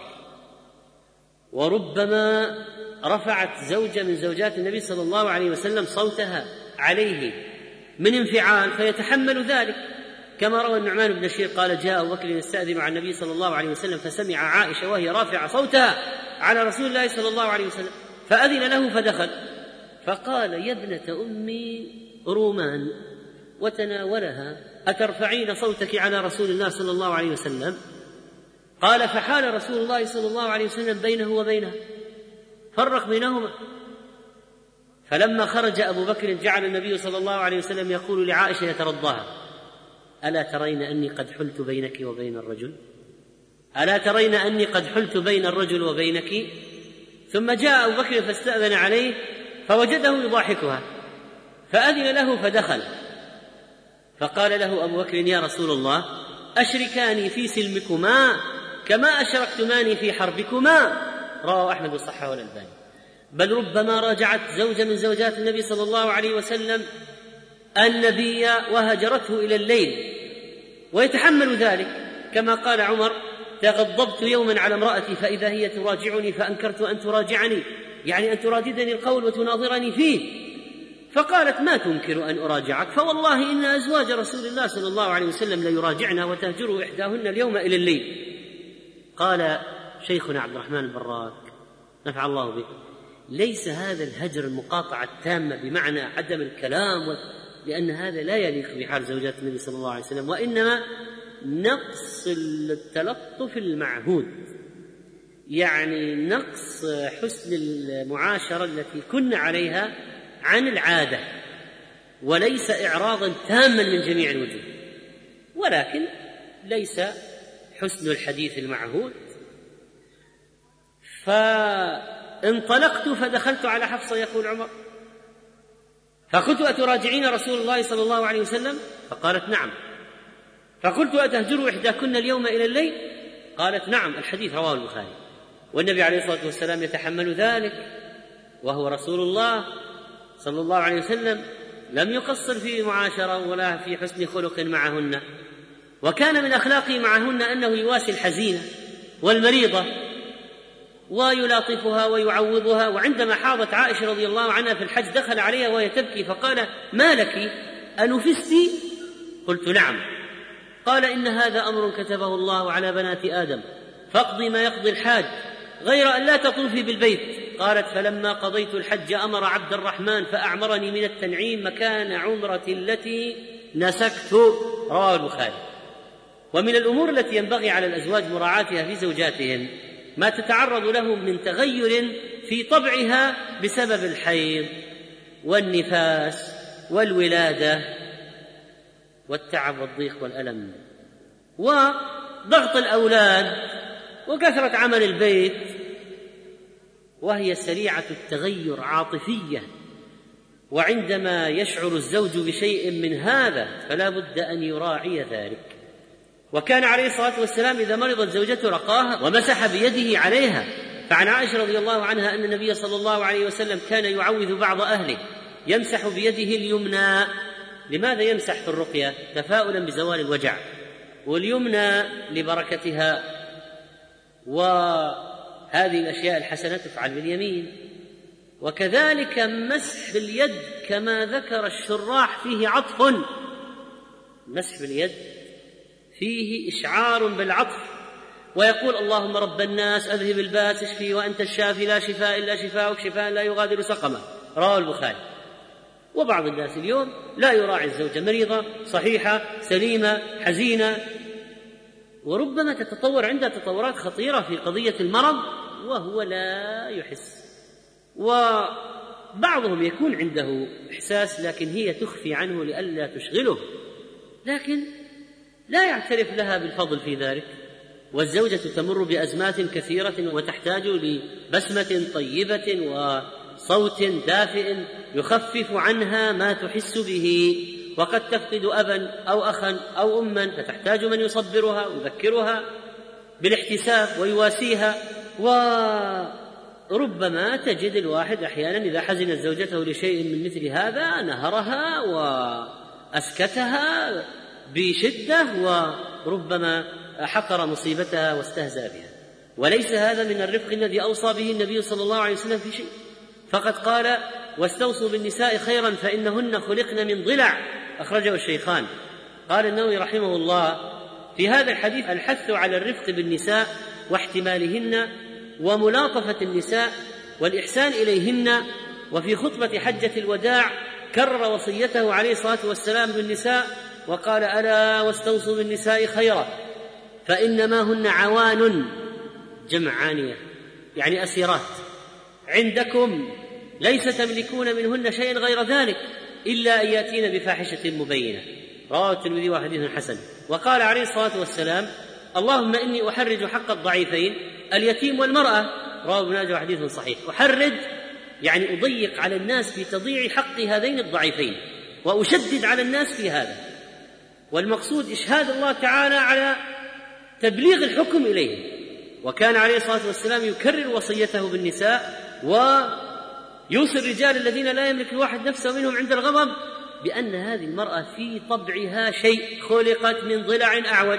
وربما رفعت زوجة من زوجات النبي صلى الله عليه وسلم صوتها عليه من انفعال فيتحمل ذلك، كما روى النعمان بن بشير قال: جاء أبو بكر يستأذن على النبي صلى الله عليه وسلم فسمع عائشة وهي رافعة صوتها على رسول الله صلى الله عليه وسلم فأذن له فدخل، فقال: يا ابنة أمي رومان، وتناولها: أترفعين صوتك على رسول الله صلى الله عليه وسلم؟ قال: فحال رسول الله صلى الله عليه وسلم بينه وبينها، فرق بينهما. فلما خرج أبو بكر جعل النبي صلى الله عليه وسلم يقول لعائشة يترضاها: ألا ترين أني قد حلت بينك وبين الرجل؟ ألا ترين أني قد حلت بين الرجل وبينك؟ ثم جاء أبو بكر فاستأذن عليه فوجده يضاحكها فأذن له فدخل، فقال له أبو بكر: يا رسول الله، أشركاني في سلمكما كما أشركتماني في حربكما. رواه أحمد وصححه الألباني. بل ربما راجعت زوجة من زوجات النبي صلى الله عليه وسلم النبي وهجرته إلى الليل ويتحمل ذلك، كما قال عمر: تغضبت يوما على امرأتي فإذا هي تراجعني فأنكرت أن تراجعني، يعني أن تراددني القول وتناظرني فيه، فقالت: ما تنكر أن أراجعك، فوالله إن أزواج رسول الله صلى الله عليه وسلم ليراجعنا وتهجر إحداهن اليوم إلى الليل. قال شيخنا عبد الرحمن البراك نفع الله به: ليس هذا الهجر المقاطعة التامة بمعنى عدم الكلام، لأن هذا لا يليق بحال زوجات النبي صلى الله عليه وسلم، وإنما نقص التلطف المعهود، يعني نقص حسن المعاشرة التي كنا عليها عن العادة، وليس إعراضا تاما من جميع الوجوه، ولكن ليس حسن الحديث المعهود. فانطلقت فدخلت على حفصة، يقول عمر، فقلت: أتراجعين رسول الله صلى الله عليه وسلم؟ فقالت: نعم. فقلت: أتهجر إحداكن اليوم إلى الليل؟ قالت: نعم. الحديث رواه البخاري. والنبي عليه الصلاة والسلام يتحمل ذلك، وهو رسول الله صلى الله عليه وسلم لم يقصر في معاشرة ولا في حسن خلق معهن، وكان من أخلاقه معهن أنه يواسي الحزينة والمريضة ويلاطفها ويعوضها. وعندما حاضت عائشة رضي الله عنها في الحج دخل عليها وهي تبكي فقال: ما لك، أنفست؟ قلت: نعم. قال: إن هذا أمر كتبه الله على بنات آدم، فاقضي ما يقضي الحاج غير أن لا تطوفي بالبيت. قالت: فلما قضيت الحج أمر عبد الرحمن فأعمرني من التنعيم مكان عمرتي التي نسكت. رواه البخاري. ومن الأمور التي ينبغي على الأزواج مراعاتها في زوجاتهم ما تتعرض لهم من تغير في طبعها بسبب الحيض والنفاس والولادة والتعب والضيق والألم وضغط الأولاد وكثرة عمل البيت، وهي سريعة التغير عاطفيا. وعندما يشعر الزوج بشيء من هذا فلا بد أن يراعي ذلك وكان عليه الصلاة والسلام إذا مرضت زوجته رقاها ومسح بيده عليها. فعن عائشة رضي الله عنها أن النبي صلى الله عليه وسلم كان يعوذ بعض أهله يمسح بيده اليمنى. لماذا يمسح في الرقية؟ تفاؤلا بزوال الوجع، واليمنى لبركتها، وهذه الأشياء الحسنة تفعل باليمين. وكذلك مسح باليد كما ذكر الشراح فيه عطف، مسح باليد فيه إشعار بالعطف. ويقول اللهم رب الناس أذهب الباس اشفي وأنت الشافي لا شفاء إلا شفاءك شفاء لا يغادر سقما، رواه البخاري. وبعض الناس اليوم لا يراعي الزوجة مريضة صحيحة سليمة حزينة، وربما تتطور عندها تطورات خطيرة في قضية المرض وهو لا يحس. وبعضهم يكون عنده إحساس لكن هي تخفي عنه لئلا تشغله، لكن لا يعترف لها بالفضل في ذلك. والزوجة تمر بأزمات كثيرة وتحتاج لبسمة طيبة وصوت دافئ يخفف عنها ما تحس به، وقد تفقد أبا أو أخا أو أما فتحتاج من يصبرها ويذكرها بالاحتساب ويواسيها. وربما تجد الواحد أحيانا إذا حزنت زوجته لشيء من مثل هذا نهرها وأسكتها بشدة، وربما حقر مصيبتها واستهزأ بها. وليس هذا من الرفق الذي أوصى به النبي صلى الله عليه وسلم في شيء، فقد قال واستوصوا بالنساء خيرا فإنهن خلقن من ضلع، أخرجه الشيخان. قال النووي رحمه الله في هذا الحديث الحث على الرفق بالنساء واحتمالهن وملاطفة النساء والإحسان إليهن. وفي خطبة حجة الوداع كرر وصيته عليه الصلاة والسلام بالنساء وقال ألا واستوصوا بالنساء خيرا فإنما هن عوان، جمع عانية يعني أسيرات، عندكم ليس تملكون منهن شيئا غير ذلك إلا أن يأتين بفاحشة مبينة، رواه الترمذي وحديث حسن. وقال عليه الصلاة والسلام اللهم إني أحرج حق الضعيفين اليتيم والمرأة، رواه ابن ماجه وحديث صحيح. أحرج يعني أضيق على الناس في تضييع حق هذين الضعيفين وأشدد على الناس في هذا، والمقصود إشهاد الله تعالى على تبليغ الحكم إليه. وكان عليه الصلاة والسلام يكرر وصيته بالنساء ويوصي الرجال الذين لا يملك الواحد نفسه منهم عند الغضب بأن هذه المرأة في طبعها شيء خلقت من ضلع أعوج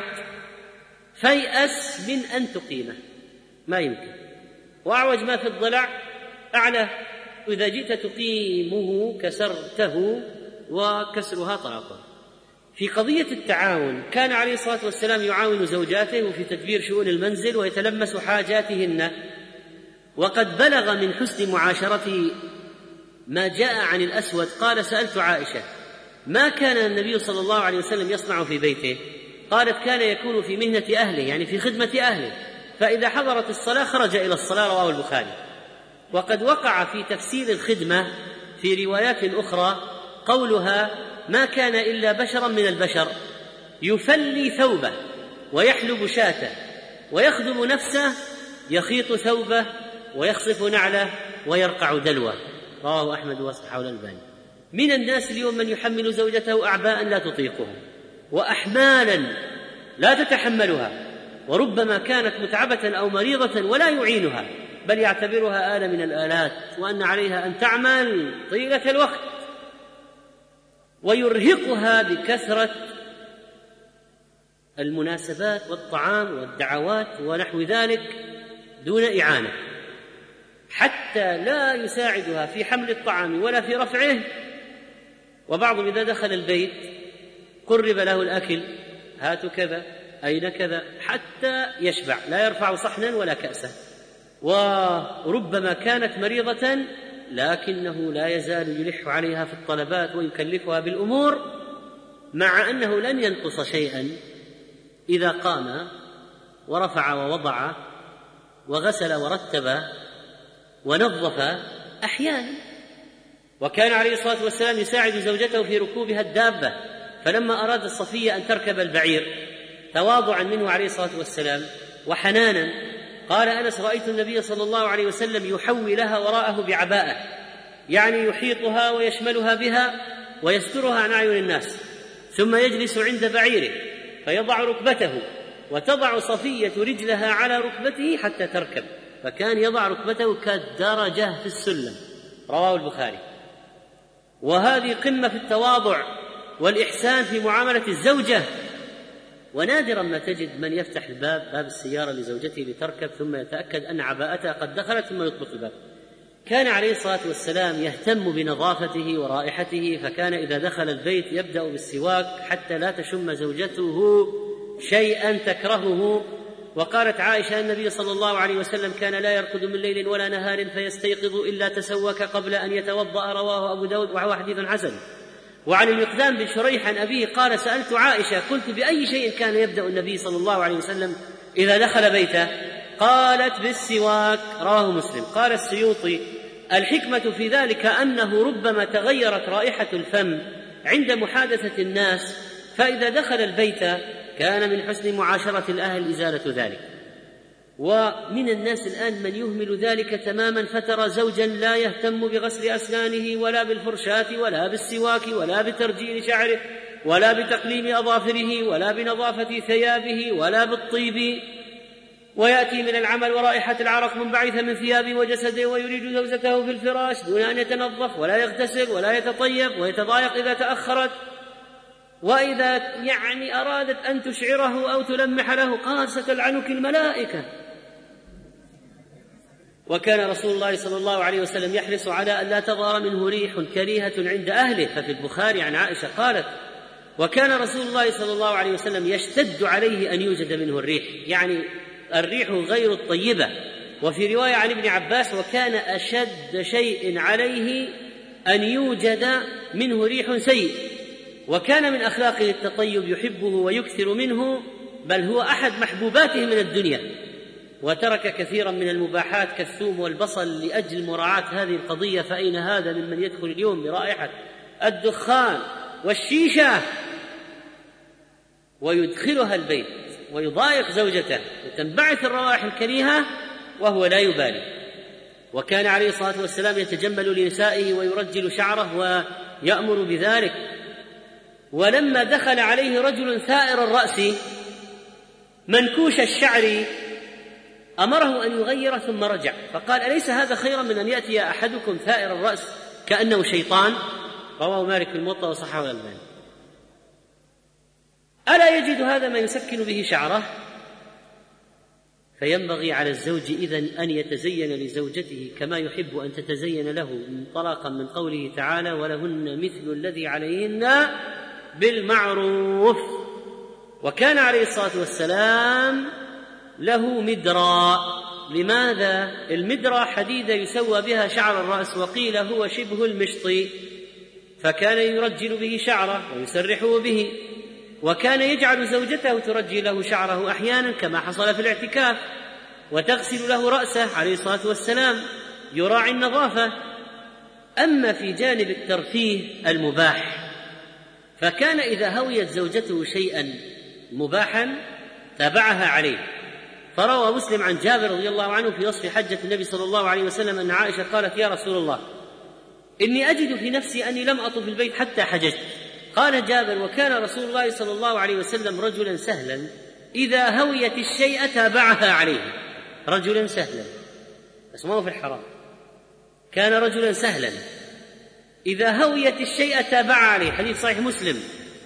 فيأس من أن تقيمه، ما يمكن، وأعوج ما في الضلع أعلى، إذا جئت تقيمه كسرته وكسرها طلاقه. في قضية التعاون كان عليه الصلاة والسلام يعاون زوجاته في تدبير شؤون المنزل ويتلمس حاجاتهن، وقد بلغ من حسن معاشرته ما جاء عن الأسود قال سألت عائشة ما كان النبي صلى الله عليه وسلم يصنع في بيته؟ قالت كان يكون في مهنة أهله يعني في خدمة أهله، فإذا حضرت الصلاة خرج إلى الصلاة، رواه البخاري. وقد وقع في تفسير الخدمة في روايات أخرى قولها ما كان إلا بشرا من البشر يفلي ثوبه ويحلب شاته ويخدم نفسه يخيط ثوبه ويخصف نعله ويرقع دلوه، رواه أحمد وصححه الألباني. من الناس اليوم من يحمل زوجته أعباء لا تطيقها وأحمالا لا تتحملها، وربما كانت متعبة أو مريضة ولا يعينها بل يعتبرها آلة من الآلات، وأن عليها أن تعمل طيلة الوقت، ويرهقها بكثرة المناسبات والطعام والدعوات ونحو ذلك دون إعانة، حتى لا يساعدها في حمل الطعام ولا في رفعه. وبعضهم إذا دخل البيت قرب له الأكل، هات كذا أين كذا، حتى يشبع، لا يرفع صحنا ولا كأسا. وربما كانت مريضة لكنه لا يزال يلح عليها في الطلبات ويكلفها بالأمور، مع أنه لن ينقص شيئا إذا قام ورفع ووضع وغسل ورتب ونظف أحيانا. وكان عليه الصلاة والسلام يساعد زوجته في ركوبها الدابة، فلما أراد الصفية أن تركب البعير تواضعا منه عليه الصلاة والسلام وحنانا قال أنس رأيت النبي صلى الله عليه وسلم يحوي لها وراءه بعباءة، يعني يحيطها ويشملها بها ويسترها عن أعين الناس، ثم يجلس عند بعيره فيضع ركبته وتضع صفية رجلها على ركبته حتى تركب، فكان يضع ركبته كالدرجة في السلم. رواه البخاري. وهذه قمة في التواضع والإحسان في معاملة الزوجة. ونادرا ما تجد من يفتح باب السيارة لزوجته لتركب ثم يتأكد أن عباءتها قد دخلت ثم يطبق الباب. كان عليه الصلاة والسلام يهتم بنظافته ورائحته، فكان إذا دخل البيت يبدأ بالسواك حتى لا تشم زوجته شيئا تكرهه. وقالت عائشة: النبي صلى الله عليه وسلم كان لا يرقد من ليل ولا نهار فيستيقظ إلا تسوك قبل أن يتوضأ. رواه أبو داود وهو حديث حسن. وعن المقدام بن شريح عن أبيه قال: سألت عائشة: قلت بأي شيء كان يبدأ النبي صلى الله عليه وسلم إذا دخل بيته؟ قالت: بالسواك. رواه مسلم. قال السيوطي: الحكمة في ذلك أنه ربما تغيرت رائحة الفم عند محادثة الناس، فإذا دخل البيت كان من حسن معاشرة الأهل إزالة ذلك. ومن الناس الآن من يهمل ذلك تماما، فترى زوجا لا يهتم بغسل أسنانه ولا بالفرشاة ولا بالسواك ولا بترجيل شعره ولا بتقليم أظافره ولا بنظافة ثيابه ولا بالطيب، ويأتي من العمل ورائحة العرق منبعثة من ثيابه وجسده ويريد زوجته في الفراش دون أن يتنظف ولا يغتسل ولا يتطيب، ويتضايق إذا تأخرت، وإذا أرادت أن تشعره أو تلمح له قال: ستلعنك الملائكة. وكان رسول الله صلى الله عليه وسلم يحرص على أن لا تظهر منه ريح كريهة عند أهله. ففي البخاري عن عائشة قالت: وكان رسول الله صلى الله عليه وسلم يشتد عليه أن يوجد منه الريح، يعني الريح غير الطيبة. وفي رواية عن ابن عباس: وكان أشد شيء عليه أن يوجد منه ريح سيء. وكان من أخلاقه التطيب، يحبه ويكثر منه، بل هو أحد محبوباته من الدنيا، وترك كثيرا من المباحات كالثوم والبصل لأجل مراعاة هذه القضية. فأين هذا ممن يدخل اليوم برائحة الدخان والشيشة ويدخلها البيت ويضايق زوجته وتنبعث الروائح الكريهة وهو لا يبالي. وكان عليه الصلاة والسلام يتجمل لنسائه ويرجل شعره ويأمر بذلك. ولما دخل عليه رجل ثائر الرأس منكوش الشعر أمره أن يغير ثم رجع، فقال: أليس هذا خيرا من أن يأتي أحدكم ثائر الرأس كأنه شيطان؟ رواه مالك في الموطأ وصححه الألباني. ألا يجد هذا ما يسكن به شعره؟ فينبغي على الزوج إذن أن يتزين لزوجته كما يحب أن تتزين له، انطلاقا من قوله تعالى: ولهن مثل الذي عليهن بالمعروف. وكان عليه الصلاة والسلام له مدرى. لماذا؟ المدرى حديدة يسوى بها شعر الرأس، وقيل هو شبه المشط، فكان يرجل به شعره ويسرحه به. وكان يجعل زوجته ترجي له شعره أحيانا كما حصل في الاعتكاف، وتغسل له رأسه عليه الصلاة والسلام، يراعي النظافة. أما في جانب الترفيه المباح، فكان إذا هويت زوجته شيئا مباحا تابعها عليه. فروى مسلم عن جابر رضي الله عنه في وصف حجة النبي صلى الله عليه وسلم أن عائشة قالت: يا رسول الله، إني أجد في نفسي أني لم أطف البيت حتى حججت. قال جابر: وكان رسول الله صلى الله عليه وسلم رجلا سهلا، إذا هويت الشيء تابعها عليه. رجلا سهلا، بس ما هو في الحرام، كان رجلا سهلا إذا هويت الشيء تابعها عليه. حديث صحيح مسلم،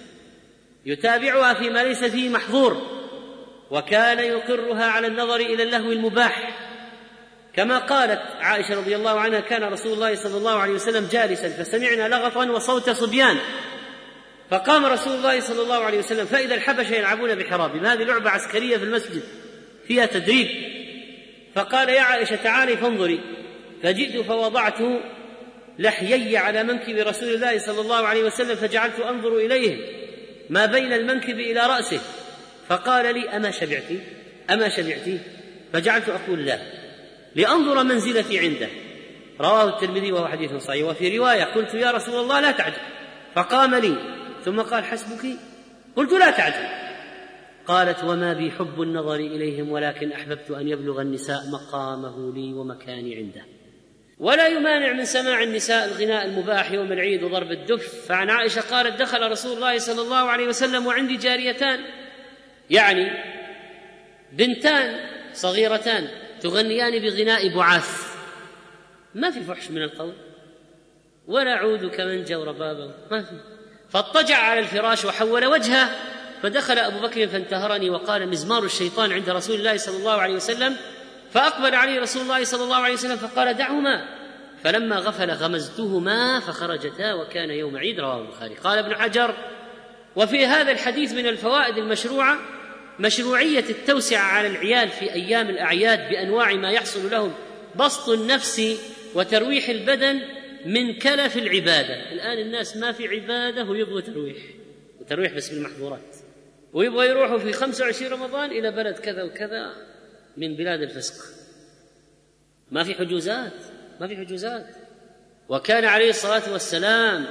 يتابعها فيما ليس فيه محظور، وكان يقرها على النظر إلى اللهو المباح. كما قالت عائشة رضي الله عنها: كان رسول الله صلى الله عليه وسلم جالسا فسمعنا لغطا وصوت صبيان، فقام رسول الله صلى الله عليه وسلم فإذا الحبشة يلعبون بحرابهم. هذه لعبة عسكرية في المسجد فيها تدريب. فقال: يا عائشة تعالي فانظري. فجئت فوضعت لحيي على منكب رسول الله صلى الله عليه وسلم، فجعلت أنظر إليه ما بين المنكب إلى رأسه، فقال لي: أما شبعتي؟ فجعلت أقول: لا، لأنظر منزلتي عنده. رواه الترمذي وهو حديث صحيح. وفي رواية: قلت: يا رسول الله لا تعجل. فقام لي ثم قال: حسبك؟ قلت: لا تعجل. قالت: وما بي حب النظر إليهم، ولكن أحببت أن يبلغ النساء مقامه لي ومكاني عنده. ولا يمانع من سماع النساء الغناء المباح يوم العيد وضرب الدف. فعن عائشة قالت: دخل رسول الله صلى الله عليه وسلم وعندي جاريتان يعني بنتان صغيرتان تغنيان بغناء بعاث، ما في فحش من القول ولا عود كمنجة وربابة، ما في. فاضطجع على الفراش وحول وجهه، فدخل أبو بكر فانتهرني وقال: مزمار الشيطان عند رسول الله صلى الله عليه وسلم. فأقبل عليه رسول الله صلى الله عليه وسلم فقال: دعهما. فلما غفل غمزتهما فخرجتا، وكان يوم عيد. رواه البخاري. قال ابن حجر: وفي هذا الحديث من الفوائد المشروعة مشروعية التوسعة على العيال في أيام الأعياد بأنواع ما يحصل لهم بسط النفس وترويح البدن من كلف العبادة. الآن الناس ما في عبادة ويبغوا ترويح بس بالمحظورات، ويبغوا يروحوا في 25 رمضان إلى بلد كذا وكذا من بلاد الفسق، ما في حجوزات. وكان عليه الصلاة والسلام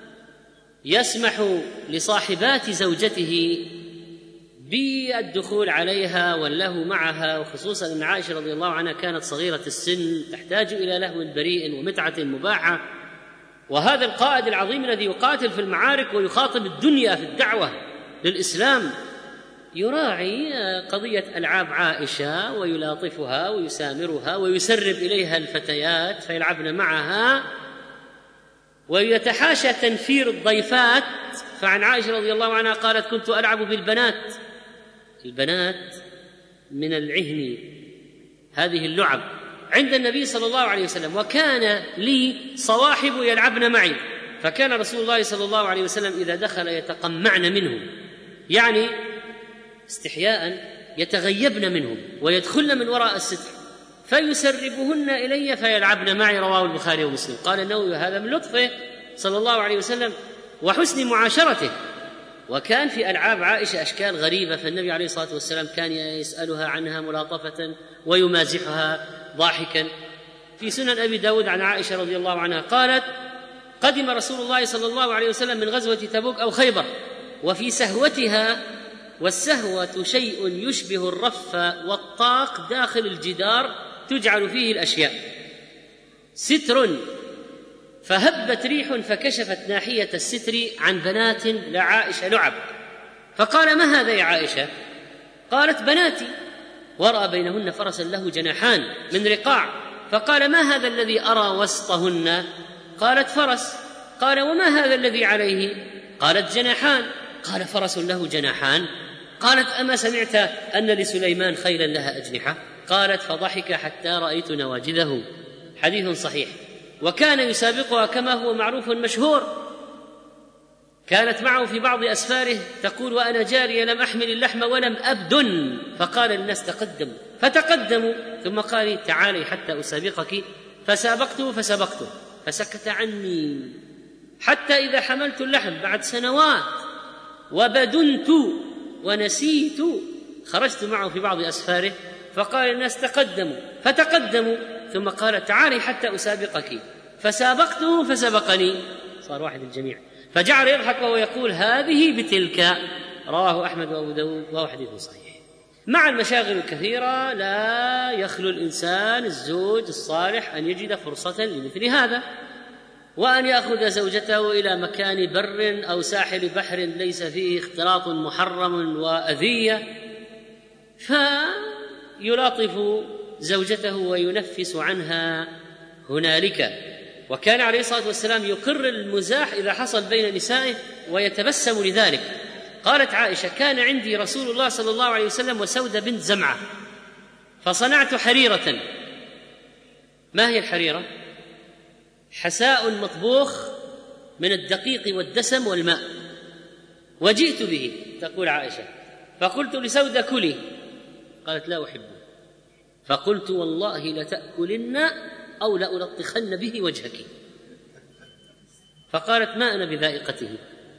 يسمح لصاحبات زوجته بالدخول عليها واللهو معها، وخصوصا أن عائشة رضي الله عنها كانت صغيرة السن تحتاج إلى لهو بريء ومتعة مباحة. وهذا القائد العظيم الذي يقاتل في المعارك ويخاطب الدنيا في الدعوة للإسلام يراعي قضية ألعاب عائشة ويلاطفها ويسامرها ويسرب إليها الفتيات فيلعبن معها، ويتحاشى تنفير الضيفات. فعن عائشة رضي الله عنها قالت: كنت ألعب بالبنات، البنات من العهن، هذه اللعب، عند النبي صلى الله عليه وسلم، وكان لي صواحب يلعبن معي، فكان رسول الله صلى الله عليه وسلم إذا دخل يتقمعن منهم، يعني استحياء يتغيبن منهم ويدخلن من وراء الستر فيسربهن إلي فيلعبن معي. رواه البخاري ومسلم. قال النووي: هذا من لطفه صلى الله عليه وسلم وحسن معاشرته. وكان في ألعاب عائشة أشكال غريبة، فالنبي عليه الصلاة والسلام كان يسألها عنها ملاطفة ويمازحها ضاحكا. في سنن أبي داود عن عائشة رضي الله عنها قالت: قدم رسول الله صلى الله عليه وسلم من غزوة تبوك أو خيبر وفي سهوتها، والسهوة شيء يشبه الرف والطاق داخل الجدار تجعل فيه الأشياء، ستر، فهبت ريح فكشفت ناحية الستر عن بنات لعائشة لعب، فقال: ما هذا يا عائشة؟ قالت: بناتي. ورأى بينهن فرسا له جناحان من رقاع، فقال: ما هذا الذي أرى وسطهن؟ قالت: فرس. قال: وما هذا الذي عليه؟ قالت: جناحان. قال: فرس له جناحان؟ قالت: أما سمعت أن لسليمان خيلا لها أجنحة؟ قالت: فضحك حتى رأيت نواجذه. حديث صحيح. وكان يسابقها كما هو معروف مشهور، كانت معه في بعض أسفاره تقول: وأنا جارية لم أحمل اللحم ولم أبدن، فقال للناس: تقدموا، فتقدموا، ثم قال: تعالي حتى أسابقك، فسابقته فسبقته، فسكت عني حتى إذا حملت اللحم بعد سنوات وبدنت ونسيت خرجت معه في بعض أسفاره، فقال الناس: تقدموا، فتقدموا، ثم قال: تعالي حتى أسابقك، فسابقته فسبقني، صار واحد الجميع، فجعل يضحك وهو يقول: هذه بتلك. رواه أحمد وأبو داود وهو حديث صحيح. مع المشاغل الكثيرة لا يخلو الإنسان الزوج الصالح أن يجد فرصة لمثل هذا، وأن يأخذ زوجته إلى مكان بر أو ساحل بحر ليس فيه اختلاط محرم وأذية، فيلاطف زوجته وينفس عنها هنالك. وكان عليه الصلاة والسلام يقر المزاح إذا حصل بين نسائه ويتبسم لذلك. قالت عائشة: كان عندي رسول الله صلى الله عليه وسلم وسودة بنت زمعة، فصنعت حريرة. ما هي الحريرة؟ حساء مطبوخ من الدقيق والدسم والماء، وجئت به، تقول عائشة، فقلت لسودة: كلي. قالت: لا أحبه. فقلت: والله لتأكلن أو لألطخن به وجهك. فقالت: ما أنا بذائقته.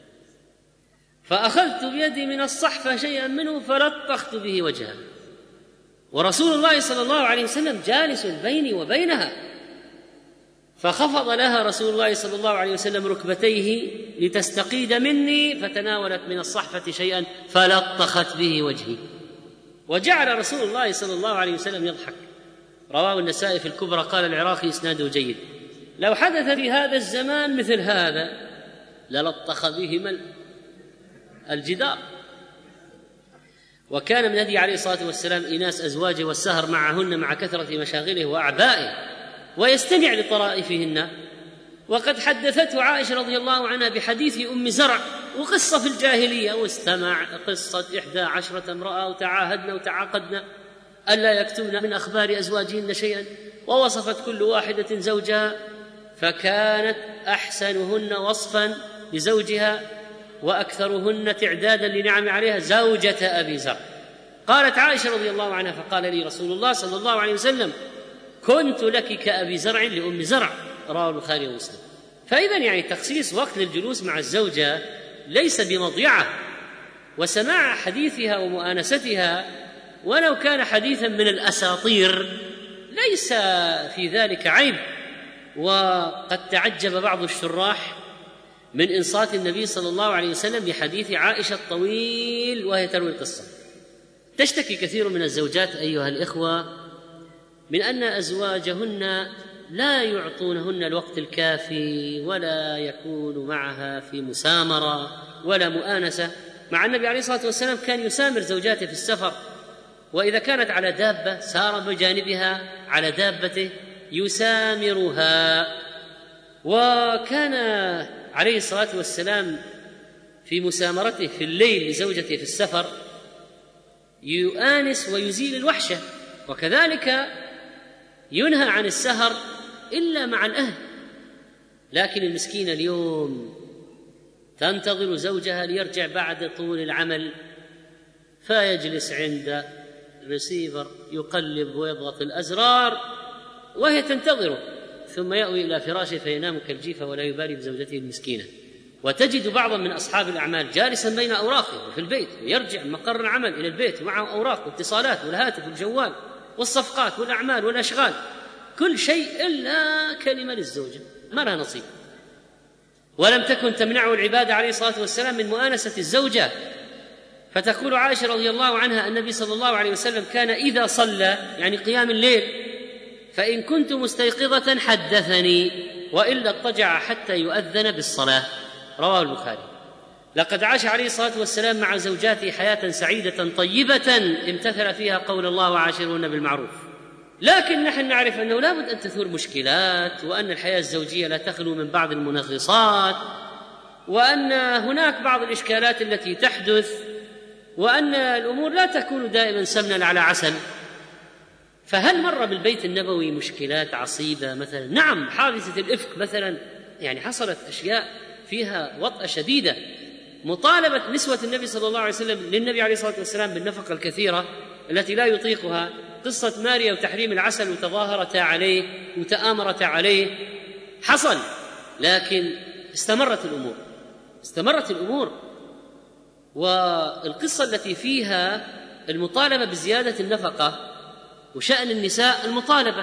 فأخذت بيدي من الصحفة شيئا منه فلطخت به وجهها، ورسول الله صلى الله عليه وسلم جالس بيني وبينها، فخفض لها رسول الله صلى الله عليه وسلم ركبتيه لتستقيد مني، فتناولت من الصحفة شيئا فلطخت به وجهي، وجعل رسول الله صلى الله عليه وسلم يضحك. رواه النسائي في الكبرى. قال العراقي: إسناده جيد. لو حدث في هذا الزمان مثل هذا للطخ بهما الجدار. وكان من هدي عليه الصلاة والسلام إيناس أزواجه والسهر معهن مع كثرة مشاغله وأعبائه، ويستمع لطرائفهن. وقد حدثته عائشة رضي الله عنها بحديث أم زرع وقصة في الجاهلية، واستمع قصة 11 امرأة وتعاهدن وتعاقدن ألا يكتمن من أخبار أزواجهن شيئا، ووصفت كل واحدة زوجها، فكانت أحسنهن وصفا لزوجها وأكثرهن تعدادا لنعم عليها زوجة أبي زرع. قالت عائشة رضي الله عنها: فقال لي رسول الله صلى الله عليه وسلم: كنت لك كأبي زرع لأم زرع. رواه البخاري ومسلم. فإذا يعني تخصيص وقت للجلوس مع الزوجة ليس بمضيعة، وسماع حديثها ومؤانستها ولو كان حديثا من الأساطير ليس في ذلك عيب. وقد تعجب بعض الشراح من إنصات النبي صلى الله عليه وسلم بحديث عائشة الطويل وهي تروي القصة. تشتكي كثير من الزوجات أيها الإخوة من أن أزواجهن لا يعطونهن الوقت الكافي، ولا يكون معها في مسامرة ولا مؤانسة، مع النبي عليه الصلاة والسلام كان يسامر زوجاته في السفر، وإذا كانت على دابة سار بجانبها على دابته يسامرها. وكان عليه الصلاة والسلام في مسامرته في الليل لزوجته في السفر يؤانس ويزيل الوحشة، وكذلك ينهى عن السهر إلا مع الأهل. لكن المسكينة اليوم تنتظر زوجها ليرجع بعد طول العمل، فيجلس عند الريسيفر يقلب ويضغط الأزرار وهي تنتظره، ثم يأوي إلى فراشه فينام كالجيفة ولا يبالي بزوجته المسكينة. وتجد بعضا من أصحاب الأعمال جالسا بين أوراقه في البيت، ويرجع من مقر العمل إلى البيت معه أوراق واتصالات والهاتف والجوال والصفقات والأعمال والأشغال، كل شيء إلا كلمة للزوجة، ما لها نصيب. ولم تكن تمنعه العبادة عليه الصلاة والسلام من مؤانسة الزوجة. فتقول عائشة رضي الله عنها: النبي صلى الله عليه وسلم كان إذا صلى، يعني قيام الليل، فإن كنت مستيقظة حدثني، وإلا اضطجع حتى يؤذن بالصلاة. رواه البخاري. لقد عاش عليه الصلاة والسلام مع زوجاته حياة سعيدة طيبة امتثل فيها قول الله: وعاشرهن بالمعروف. لكن نحن نعرف أنه لا بد أن تثور مشكلات، وأن الحياة الزوجية لا تخلو من بعض المنغصات، وأن هناك بعض الإشكالات التي تحدث، وأن الأمور لا تكون دائما سمنا على عسل. فهل مر بالبيت النبوي مشكلات عصيبة مثلا؟ نعم، حادثة الإفك مثلا، يعني حصلت أشياء فيها وطأة شديدة، مطالبة نسوة النبي صلى الله عليه وسلم للنبي عليه الصلاة والسلام بالنفقة الكثيرة التي لا يطيقها، قصة ماريا وتحريم العسل وتظاهرتا عليه وتآمرتا عليه، حصل. لكن استمرت الأمور. والقصة التي فيها المطالبة بزيادة النفقة وشأن النساء المطالبة،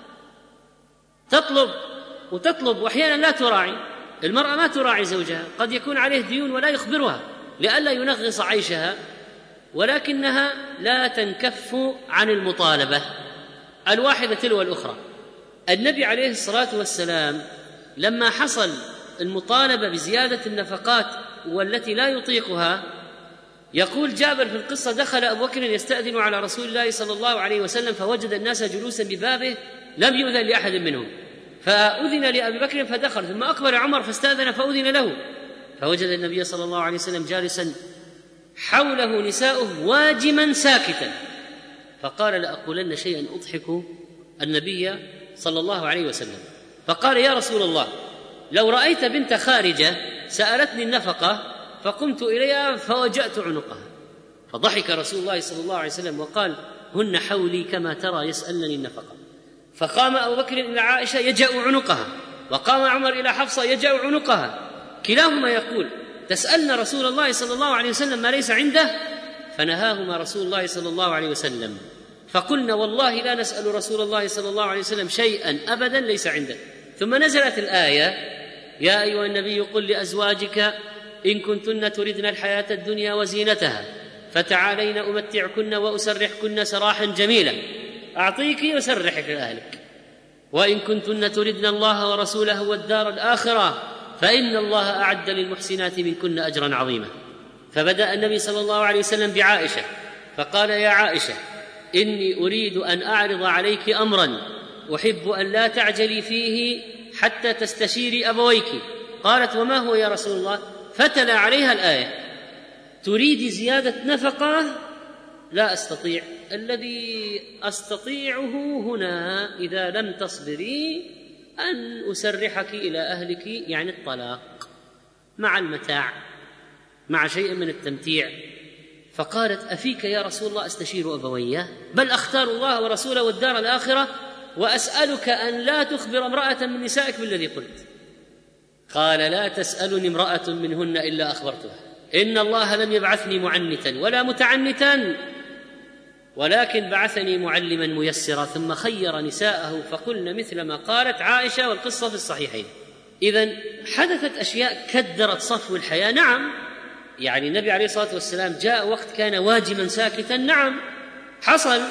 تطلب وأحيانا لا تراعي. المرأة ما تراعي زوجها، قد يكون عليه ديون ولا يخبرها لئلا ينغص عيشها، ولكنها لا تنكف عن المطالبة الواحدة تلو الأخرى. النبي عليه الصلاة والسلام لما حصل المطالبة بزيادة النفقات والتي لا يطيقها، يقول جابر في القصة: دخل أبو بكر يستأذن على رسول الله صلى الله عليه وسلم فوجد الناس جلوسا ببابه لم يؤذن لأحد منهم، فأذن لأبي بكر فدخل، ثم أقبل عمر فاستأذن فأذن له، فوجد النبي صلى الله عليه وسلم جالسا حوله نساؤه واجما ساكتا، فقال: لأقولن شيئا أضحك النبي صلى الله عليه وسلم. فقال: يا رسول الله، لو رأيت بنت خارجة سألتني النفقة فقمت إليها فوجأت عنقها. فضحك رسول الله صلى الله عليه وسلم وقال: هن حولي كما ترى يسألني النفقة. فقام أبو بكر إلى عائشة يجأ عنقها، وقام عمر إلى حفصة يجأ عنقها، كلاهما يقول: تسألن رسول الله صلى الله عليه وسلم ما ليس عنده؟ فنهاهما رسول الله صلى الله عليه وسلم. فقلنا: والله لا نسأل رسول الله صلى الله عليه وسلم شيئا أبدا ليس عنده. ثم نزلت الآية: يا أيها النبي قل لأزواجك إن كنتن تردن الحياة الدنيا وزينتها فتعالين أمتعكن وأسرحكن سراحا جميلا، أعطيك وسرحك لأهلك. وإن كنتن تردن الله ورسوله والدار الآخرة فإن الله أعد للمحسنات منكن أجرا عظيما. فبدأ النبي صلى الله عليه وسلم بعائشة، فقال: يا عائشة، إني أريد أن أعرض عليك أمرا أحب أن لا تعجلي فيه حتى تستشيري أبويك. قالت: وما هو يا رسول الله؟ فتلا عليها الآية: تريد زيادة نفقة؟ لا أستطيع، الذي أستطيعه هنا إذا لم تصبري أن أسرحك إلى أهلك، يعني الطلاق مع المتاع، مع شيء من التمتيع. فقالت: أفيك يا رسول الله أستشير أبوي؟ بل أختار الله ورسوله والدار الآخرة، وأسألك أن لا تخبر امرأة من نسائك بالذي قلت. قال: لا تسألني امرأة منهن إلا أخبرتها، إن الله لم يبعثني معنتا ولا متعنتا، ولكن بعثني معلما ميسرا. ثم خير نساءه فقلن مثل ما قالت عائشة، والقصة في الصحيحين. إذن حدثت أشياء كدرت صفو الحياة. نعم، يعني النبي عليه الصلاة والسلام جاء وقت كان واجما ساكتا، نعم حصل،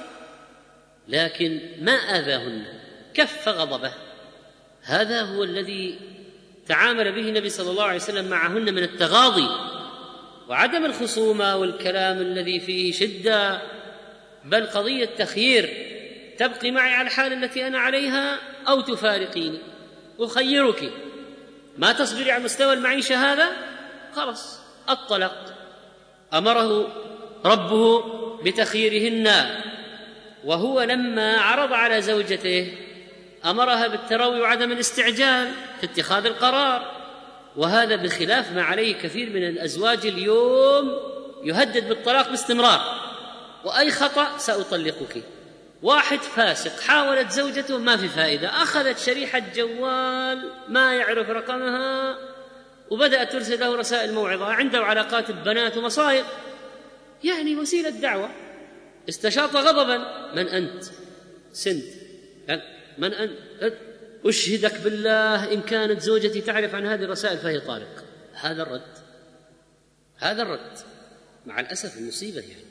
لكن ما آذاهن، كف غضبه. هذا هو الذي تعامل به النبي صلى الله عليه وسلم معهن من التغاضي وعدم الخصومة والكلام الذي فيه شدة، بل قضية تخيير: تبقي معي على الحال التي أنا عليها أو تفارقيني، أخيرك، ما تصبري على مستوى المعيشة هذا، خلاص الطلاق. أمره ربه بتخييرهن، وهو لما عرض على زوجته أمرها بالتروي وعدم الاستعجال في اتخاذ القرار، وهذا بخلاف ما عليه كثير من الأزواج اليوم، يهدد بالطلاق باستمرار، وأي خطأ سأطلقك. واحد فاسق حاولت زوجته، ما في فائدة، أخذت شريحة جوال ما يعرف رقمها وبدأت ترسل له رسائل موعظة، عنده علاقات ببنات ومصائب، يعني وسيلة دعوة. استشاط غضبا: من أنت؟ سند. من أنت؟ أشهدك بالله إن كانت زوجتي تعرف عن هذه الرسائل فهي طالق. هذا الرد، هذا الرد مع الأسف المصيبة يعني.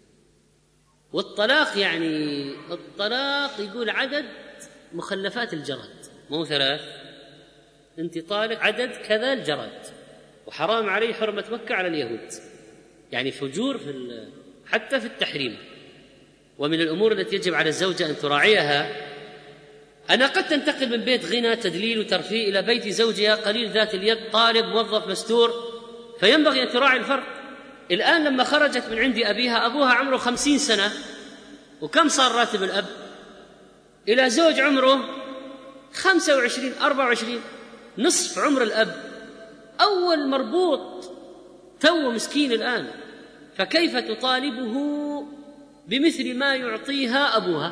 والطلاق يعني الطلاق يقول عدد مخلفات الجراد، مو 3، أنت طالق عدد كذا الجراد، وحرام عليه حرمة مكة على اليهود، يعني فجور حتى في التحريم. ومن الأمور التي يجب على الزوجة أن تراعيها أنها قد تنتقل من بيت غنى تدليل وترفيه إلى بيت زوجها قليل ذات اليد، طالب موظف مستور، فينبغي أن تراعي الفرق. الآن لما خرجت من عند أبيها، أبوها عمره 50 سنة، وكم صار راتب الأب؟ إلى زوج عمره 25 24، نصف عمر الأب، أول مربوط، تو مسكين الآن، فكيف تطالبه بمثل ما يعطيها أبوها؟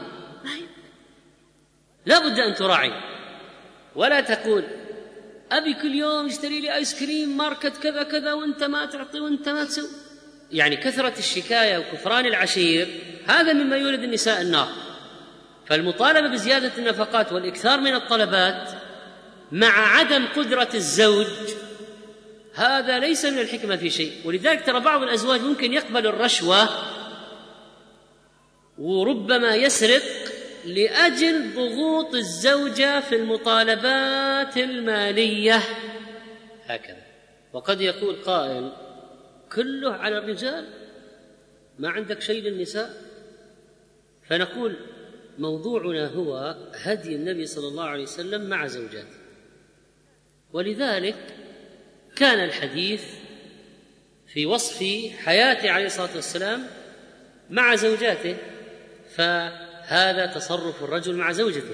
لا بد أن تراعي، ولا تقول أبي كل يوم يشتري لي آيس كريم ماركة كذا كذا وأنت ما تعطي وأنت ما تسوي. يعني كثرة الشكاية وكفران العشير هذا مما يولد النساء النار. فالمطالبة بزيادة النفقات والإكثار من الطلبات مع عدم قدرة الزوج هذا ليس من الحكمة في شيء. ولذلك ترى بعض الأزواج ممكن يقبل الرشوة وربما يسرق لأجل ضغوط الزوجة في المطالبات المالية هكذا. وقد يقول قائل: كله على الرجال، ما عندك شيء للنساء؟ فنقول موضوعنا هو هدي النبي صلى الله عليه وسلم مع زوجاته، ولذلك كان الحديث في وصف حياته عليه الصلاة والسلام مع زوجاته، فهذا تصرف الرجل مع زوجته.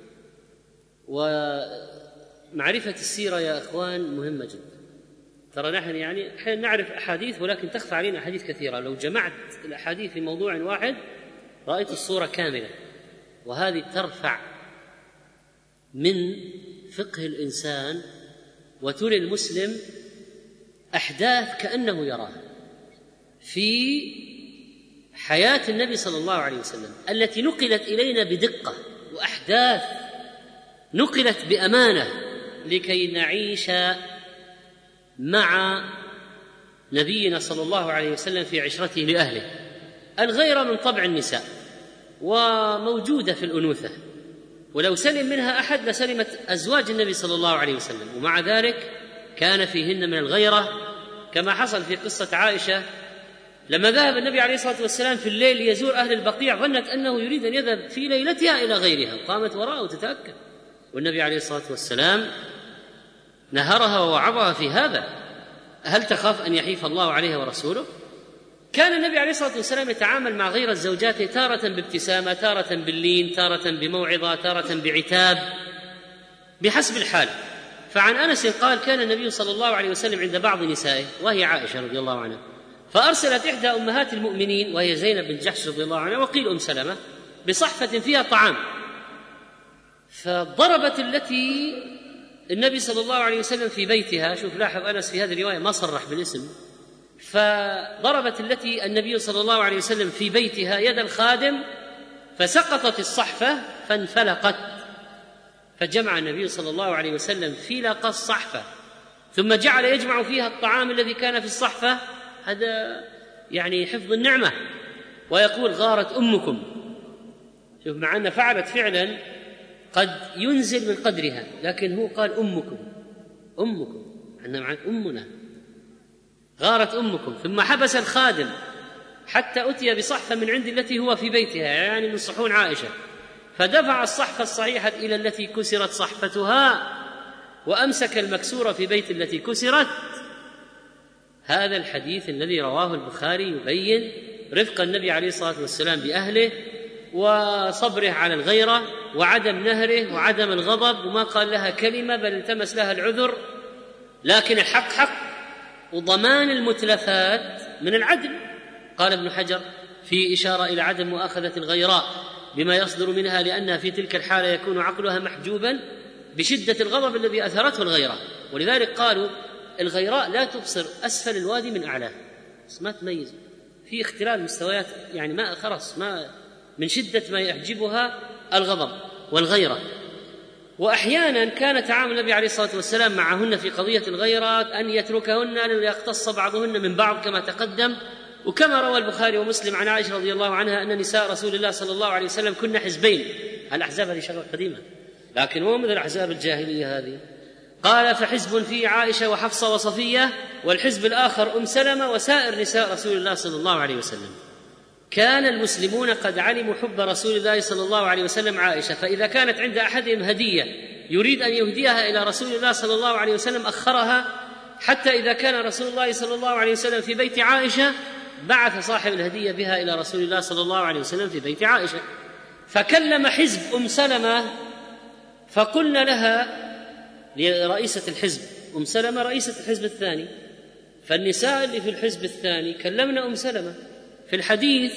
ومعرفة السيرة يا أخوان مهمة جدا. ترى نحن يعني أحيانا نعرف أحاديث ولكن تخفى علينا أحاديث كثيرة، لو جمعت الأحاديث في موضوع واحد رأيت الصورة كاملة، وهذه ترفع من فقه الإنسان وتري المسلم أحداث كأنه يراها في حياة النبي صلى الله عليه وسلم التي نقلت إلينا بدقة، وأحداث نقلت بأمانة لكي نعيش مع نبينا صلى الله عليه وسلم في عشرته لأهله. الغيرة من طبع النساء وموجودة في الأنوثة، ولو سلم منها أحد لسلمت أزواج النبي صلى الله عليه وسلم، ومع ذلك كان فيهن من الغيرة، كما حصل في قصة عائشة لما ذهب النبي عليه الصلاة والسلام في الليل ليزور أهل البقيع ظنت أنه يريد أن يذهب في ليلتها إلى غيرها، قامت وراءه تتأكد، والنبي عليه الصلاة والسلام نهرها ووعظها في هذا. هل تخاف أن يحيف الله عليها ورسوله؟ كان النبي عليه الصلاة والسلام يتعامل مع غير الزوجات تارة بابتسامة، تارة باللين، تارة بموعظة، تارة بعتاب، بحسب الحال. فعن أنس قال: كان النبي صلى الله عليه وسلم عند بعض نسائه وهي عائشة رضي الله عنها، فأرسلت إحدى أمهات المؤمنين وهي زينب بنت جحش رضي الله عنها وقيل أم سلمة بصحفة فيها طعام، فضربت التي النبي صلى الله عليه وسلم في بيتها. شوف لاحظ أنس في هذه الرواية ما صرح بالاسم، فضربت التي النبي صلى الله عليه وسلم في بيتها يد الخادم فسقطت الصحفة فانفلقت، فجمع النبي صلى الله عليه وسلم فلق الصحفة ثم جعل يجمع فيها الطعام الذي كان في الصحفة، هذا يعني حفظ النعمة، ويقول: غارت أمكم. شوف، مع أن فعلت فعلا قد ينزل من قدرها، لكن هو قال: أمكم، أمكم، عندنا مع أمنا، غارت أمكم. ثم حبس الخادم حتى أتي بصحفة من عند التي هو في بيتها، يعني من صحون عائشة، فدفع الصحفة الصحيحة إلى التي كسرت صحفتها وأمسك المكسور في بيت التي كسرت. هذا الحديث الذي رواه البخاري يبين رفق النبي عليه الصلاة والسلام بأهله وصبره على الغيرة وعدم نهره وعدم الغضب، وما قال لها كلمة بل التمس لها العذر، لكن الحق حق، وضمان المتلفات من العدل. قال ابن حجر في إشارة إلى عدم مؤاخذة الغيراء بما يصدر منها، لأنها في تلك الحالة يكون عقلها محجوبا بشدة الغضب الذي أثرته الغيراء، ولذلك قالوا الغيراء لا تبصر أسفل الوادي من أعلاه، ما تميز، في اختلال مستويات، يعني ما خرص، ما من شدة ما يحجبها الغضب والغيرة. وأحيانا كان تعامل النبي عليه الصلاة والسلام معهن في قضية الغيرة أن يتركهن ليقتص بعضهن من بعض كما تقدم، وكما روى البخاري ومسلم عن عائشة رضي الله عنها أن نساء رسول الله صلى الله عليه وسلم كن حزبين. الأحزاب هذه شغلة قديمة، لكن هو مثل الأحزاب الجاهلية هذه. قال: فحزب فيه عائشة وحفصة وصفية، والحزب الآخر أم سلمة وسائر نساء رسول الله صلى الله عليه وسلم. كان المسلمون قد علموا حب رسول الله صلى الله عليه وسلم عائشة، فإذا كانت عند أحدهم هدية يريد أن يهديها إلى رسول الله صلى الله عليه وسلم أخرها، حتى إذا كان رسول الله صلى الله عليه وسلم في بيت عائشة بعث صاحب الهدية بها إلى رسول الله صلى الله عليه وسلم في بيت عائشة. فكلم حزب أم سلمة فقلنا لها، لرئيسة الحزب أم سلمة رئيسة الحزب الثاني، فالنساء اللي في الحزب الثاني كلمنا أم سلمة في الحديث،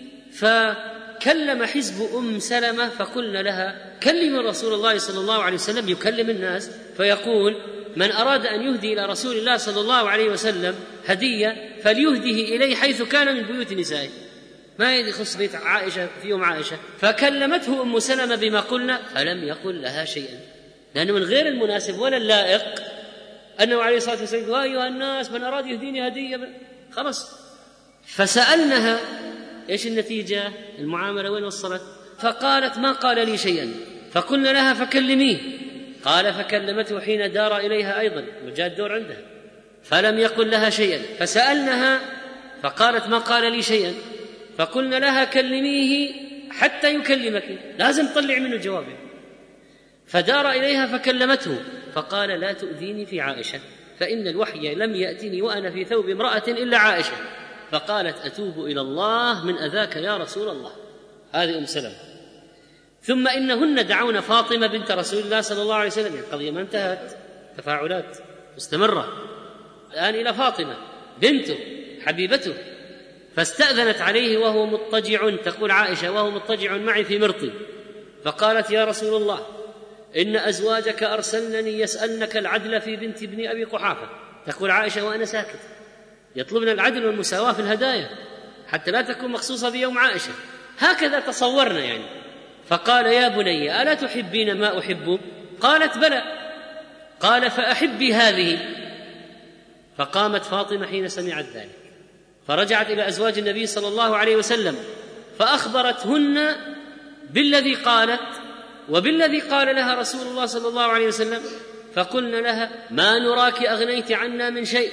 فكلم حزب أم سلمة فقلنا لها: كلم رسول الله صلى الله عليه وسلم يكلم الناس، فيقول: من أراد أن يهدي إلى رسول الله صلى الله عليه وسلم هدية فليهديه إليه حيث كان من بيوت نسائه، ما يخص بيت عائشة في يوم عائشة. فكلمته أم سلمة بما قلنا فلم يقل لها شيئا، لأنه من غير المناسب ولا اللائق أنه عليه الصلاة والسلام يقول: أيها الناس من أراد يهديني هدية، خلاص. فسألناها إيش النتيجة، المعاملة وين وصلت؟ فقالت: ما قال لي شيئا. فقلنا لها: فكلميه. قال: فكلمته حين دار إليها أيضا، وجاء الدور عندها، فلم يقل لها شيئا. فسألناها فقالت: ما قال لي شيئا. فقلنا لها: كلميه حتى يكلمك، لازم تطلع منه جوابه. فدار إليها فكلمته، فقال: لا تؤذيني في عائشة، فإن الوحي لم يأتني وأنا في ثوب امرأة إلا عائشة. فقالت: أتوب إلى الله من أذاك يا رسول الله. هذه أم سلمة. ثم إنهن دعون فاطمة بنت رسول الله صلى الله عليه وسلم، يعني قضية ما انتهت، تفاعلات مستمرة الآن إلى فاطمة بنته حبيبته، فاستأذنت عليه وهو مضطجع، تقول عائشة: وهو مضطجع معي في مرطي، فقالت: يا رسول الله، إن أزواجك أرسلنني يسألنك العدل في بنت ابن أبي قحافة، تقول عائشة وأنا ساكت، يطلبن العدل والمساواة في الهدايا حتى لا تكون مخصوصة بيوم عائشة، هكذا تصورنا يعني. فقال: يا بني، ألا تحبين ما أحب؟ قالت: بلى. قال: فأحبي هذه. فقامت فاطمة حين سمعت ذلك، فرجعت إلى أزواج النبي صلى الله عليه وسلم فأخبرتهن بالذي قالت وبالذي قال لها رسول الله صلى الله عليه وسلم، فقلن لها: ما نراك أغنيت عنا من شيء،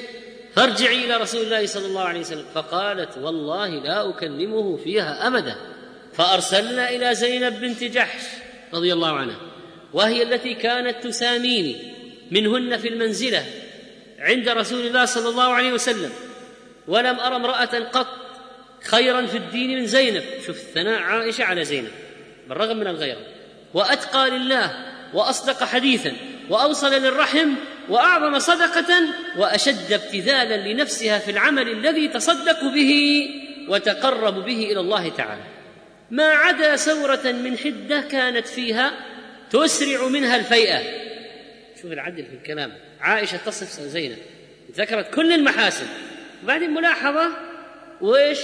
فارجعي إلى رسول الله صلى الله عليه وسلم. فقالت: والله لا أكلمه فيها أبدا. فأرسلنا إلى زينب بنت جحش رضي الله عنها، وهي التي كانت تساميني منهن في المنزلة عند رسول الله صلى الله عليه وسلم، ولم أرى امرأة قط خيرا في الدين من زينب. شوف ثناء عائشة على زينب بالرغم من الغيرة، وأتقى لله وأصدق حديثا وأوصل للرحم وأعظم صدقة وأشد ابتذالا لنفسها في العمل الذي تصدق به وتقرب به إلى الله تعالى، ما عدا ثورة من حدة كانت فيها تسرع منها الفيئة. شوف العدل في الكلام، عائشة تصف زينب ذكرت كل المحاسن، وبعدين ملاحظة وإيش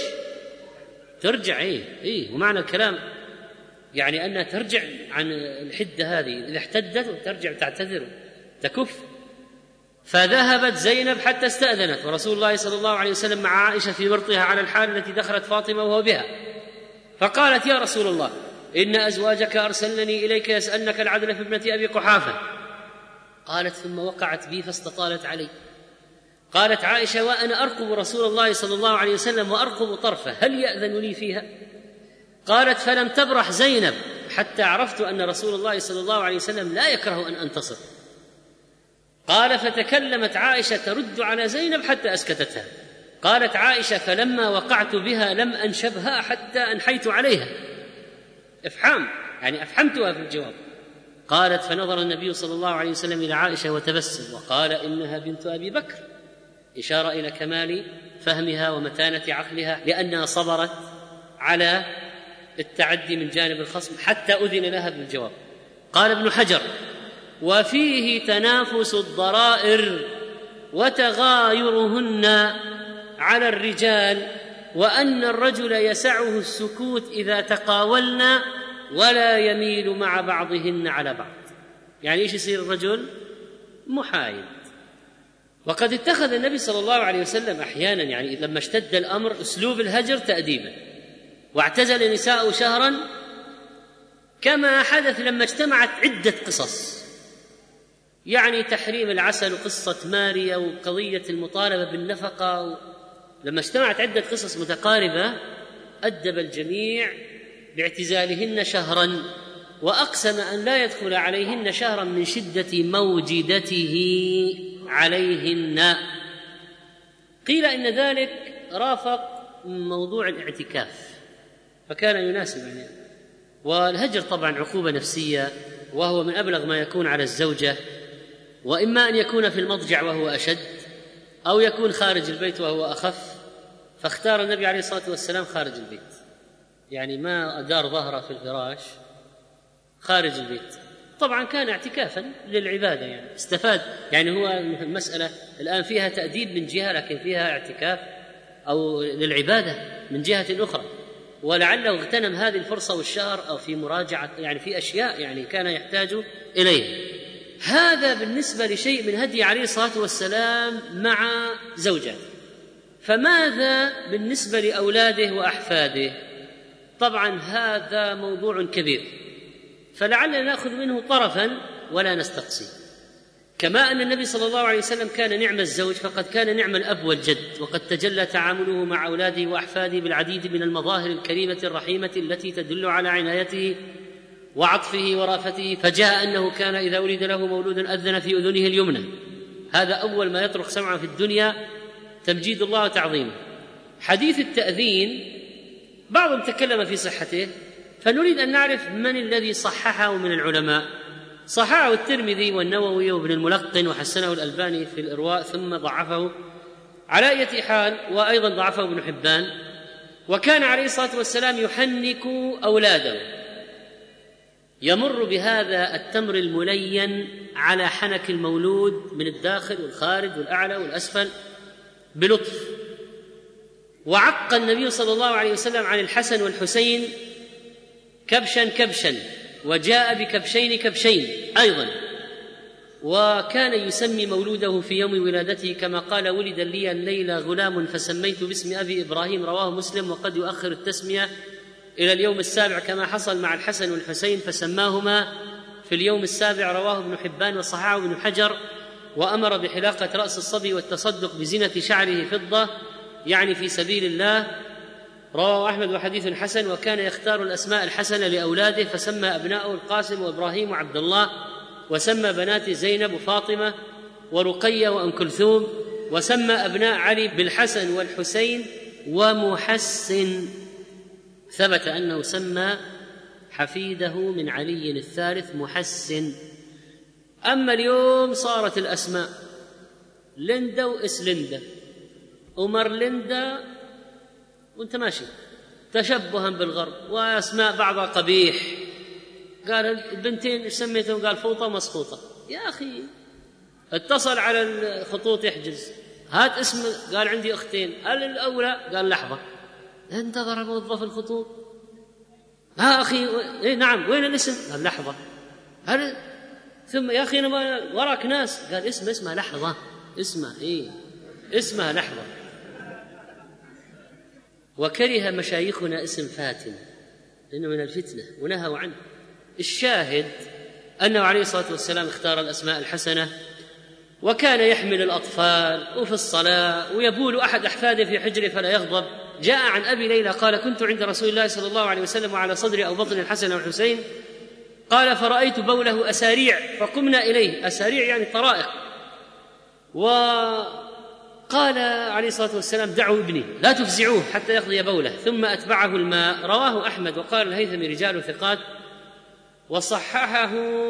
ترجع ومعنى الكلام يعني أنها ترجع عن الحدة هذه، إذا احتدت وترجع تعتذر تكف. فذهبت زينب حتى استأذنت، ورسول الله صلى الله عليه وسلم مع عائشة في مرطها على الحال التي دخلت فاطمة وهو بها، فقالت: يا رسول الله، إن أزواجك أرسلني إليك يسألنك العدل في ابنة أبي قحافة. قالت: ثم وقعت بي فاستطالت علي. قالت عائشة: وأنا أرقب رسول الله صلى الله عليه وسلم وأرقب طرفه، هل يأذن لي فيها؟ قالت: فلم تبرح زينب حتى عرفت أن رسول الله صلى الله عليه وسلم لا يكره أن أنتصر. قال: فتكلمت عائشة ترد على زينب حتى أسكتتها. قالت عائشة: فلما وقعت بها لم أنشبها حتى أنحيت عليها. إفحام يعني أفحمتها في الجواب. قالت: فنظر النبي صلى الله عليه وسلم إلى عائشة وتبسم وقال: إنها بنت أبي بكر، إشارة إلى كمال فهمها ومتانة عقلها، لأنها صبرت على التعدي من جانب الخصم حتى أذن لها بالجواب. قال ابن حجر: وفيه تنافس الضرائر وتغايرهن على الرجال، وأن الرجل يسعه السكوت إذا تقاولنا ولا يميل مع بعضهن على بعض. يعني إيش يصير الرجل؟ محايد. وقد اتخذ النبي صلى الله عليه وسلم أحيانا يعني لما اشتد الأمر أسلوب الهجر تأديبا، واعتزل نساءه شهرا، كما حدث لما اجتمعت عدة قصص، يعني تحريم العسل وقصة ماريا وقضية المطالبة بالنفقة. لما اجتمعت عدة قصص متقاربة أدب الجميع باعتزالهن شهرا، وأقسم أن لا يدخل عليهن شهرا من شدة موجدته عليهن. قيل إن ذلك رافق موضوع الاعتكاف فكان يناسب يعني. والهجر طبعا عقوبة نفسية، وهو من أبلغ ما يكون على الزوجة، وإما أن يكون في المضجع وهو أشد، أو يكون خارج البيت وهو أخف. فاختار النبي عليه الصلاة والسلام خارج البيت، يعني ما أدار ظهره في الفراش، خارج البيت. طبعا كان اعتكافا للعبادة، يعني استفاد، يعني هو المسألة الآن فيها تأديب من جهة، لكن فيها اعتكاف أو للعبادة من جهة أخرى، ولعله اغتنم هذه الفرصة والشهر أو في مراجعة يعني في أشياء يعني كان يحتاج إليه. هذا بالنسبة لشيء من هدي عليه الصلاة والسلام مع زوجاته. فماذا بالنسبة لأولاده وأحفاده؟ طبعا هذا موضوع كبير، فلعلنا نأخذ منه طرفا ولا نستقصي. كما أن النبي صلى الله عليه وسلم كان نعم الزوج، فقد كان نعم الأب والجد، وقد تجلى تعامله مع أولاده وأحفاده بالعديد من المظاهر الكريمة الرحيمة التي تدل على عنايته وعطفه ورافته. فجاء أنه كان إذا ولد له مولود أذن في أذنه اليمنى، هذا أول ما يطرق سمعه في الدنيا، تمجيد الله وتعظيمه. حديث التأذين بعضهم تكلم في صحته، فنريد أن نعرف من الذي صححه من العلماء. صححه الترمذي والنووي وابن الملقن، وحسنه الألباني في الإرواء، ثم ضعفه على أي حال، وأيضا ضعفه ابن حبان. وكان عليه الصلاة والسلام يحنك أولاده، يمر بهذا التمر الملين على حنك المولود من الداخل والخارج والأعلى والأسفل بلطف. وعق النبي صلى الله عليه وسلم عن الحسن والحسين كبشا كبشا، وجاء بكبشين كبشين أيضا. وكان يسمي مولوده في يوم ولادته كما قال: ولد لي الليلة غلام فسميت باسم أبي إبراهيم، رواه مسلم. وقد يؤخر التسمية إلى اليوم السابع كما حصل مع الحسن والحسين، فسماهما في اليوم السابع، رواه ابن حبان وصححه ابن حجر وأمر بحلاقة رأس الصبي والتصدق بزينة شعره فضة، يعني في سبيل الله. رواه أحمد وحديث حسن. وكان يختار الأسماء الحسنة لأولاده، فسمى أبناءه القاسم وإبراهيم وعبد الله، وسمى بناته زينب وفاطمة ورقية وأم كلثوم، وسمى أبناء علي بالحسن والحسين ومحسن. ثبت أنه سمى حفيده من علي الثالث محسن. أما اليوم صارت الأسماء ليندا وإسلندا ومرلندا وانت ماشي تشبها بالغرب، وأسماء بعضها قبيح. قال البنتين ايش سميتهم؟ قال فوطة ومسقوطة. يا أخي اتصل على الخطوط يحجز، هات اسم، قال عندي أختين، قال الأولى، قال لحظة، انتظر موظف الخطوط، ها أخي إيه نعم وين الاسم؟ قال لحظة، هل ثم يا أخي أنا وراك ناس، قال اسمها لحظة، اسمها لحظة. وكره مشايخنا اسم فاتن لأنه من الفتنة ونهوا عنه. الشاهد أنه عليه الصلاة والسلام اختار الأسماء الحسنة، وكان يحمل الأطفال وفي الصلاة، ويبول أحد أحفاده في حجره فلا يغضب. جاء عن أبي ليلى قال كنت عند رسول الله صلى الله عليه وسلم وعلى صدري أو بطن الحسن والحسين، قال فرأيت بوله أساريع فقمنا إليه. أساريع يعني طرائق. وقال عليه الصلاة والسلام دعوا ابني لا تفزعوه حتى يقضي بوله، ثم أتبعه الماء. رواه أحمد. وقال الهيثمي رجال ثقات، وصححه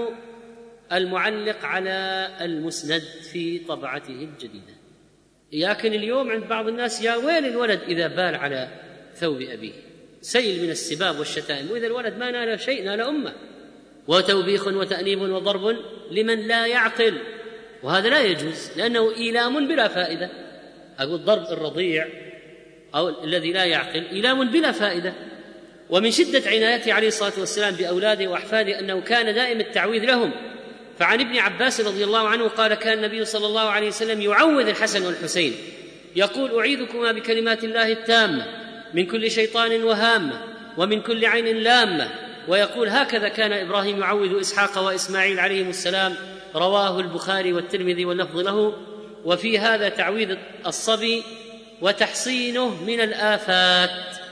المعلق على المسند في طبعته الجديدة. لكن اليوم عند بعض الناس يا ويل الولد إذا بال على ثوب أبيه، سيل من السباب والشتائم، وإذا الولد ما نال شيء نال أمه. وتوبيخ وتأنيب وضرب لمن لا يعقل، وهذا لا يجوز لأنه إيلام بلا فائدة. أقول ضرب الرضيع أو الذي لا يعقل إيلام بلا فائدة. ومن شدة عنايته عليه الصلاة والسلام بأولاده وأحفاده أنه كان دائم التعويذ لهم. فعن ابن عباس رضي الله عنه قال كان النبي صلى الله عليه وسلم يعوذ الحسن والحسين يقول أعيذكما بكلمات الله التامة من كل شيطان وهامة ومن كل عين لامة، ويقول هكذا كان إبراهيم يعوذ إسحاق وإسماعيل عليهم السلام. رواه البخاري والترمذي واللفظ له. وفي هذا تعويذ الصبي وتحصينه من الآفات.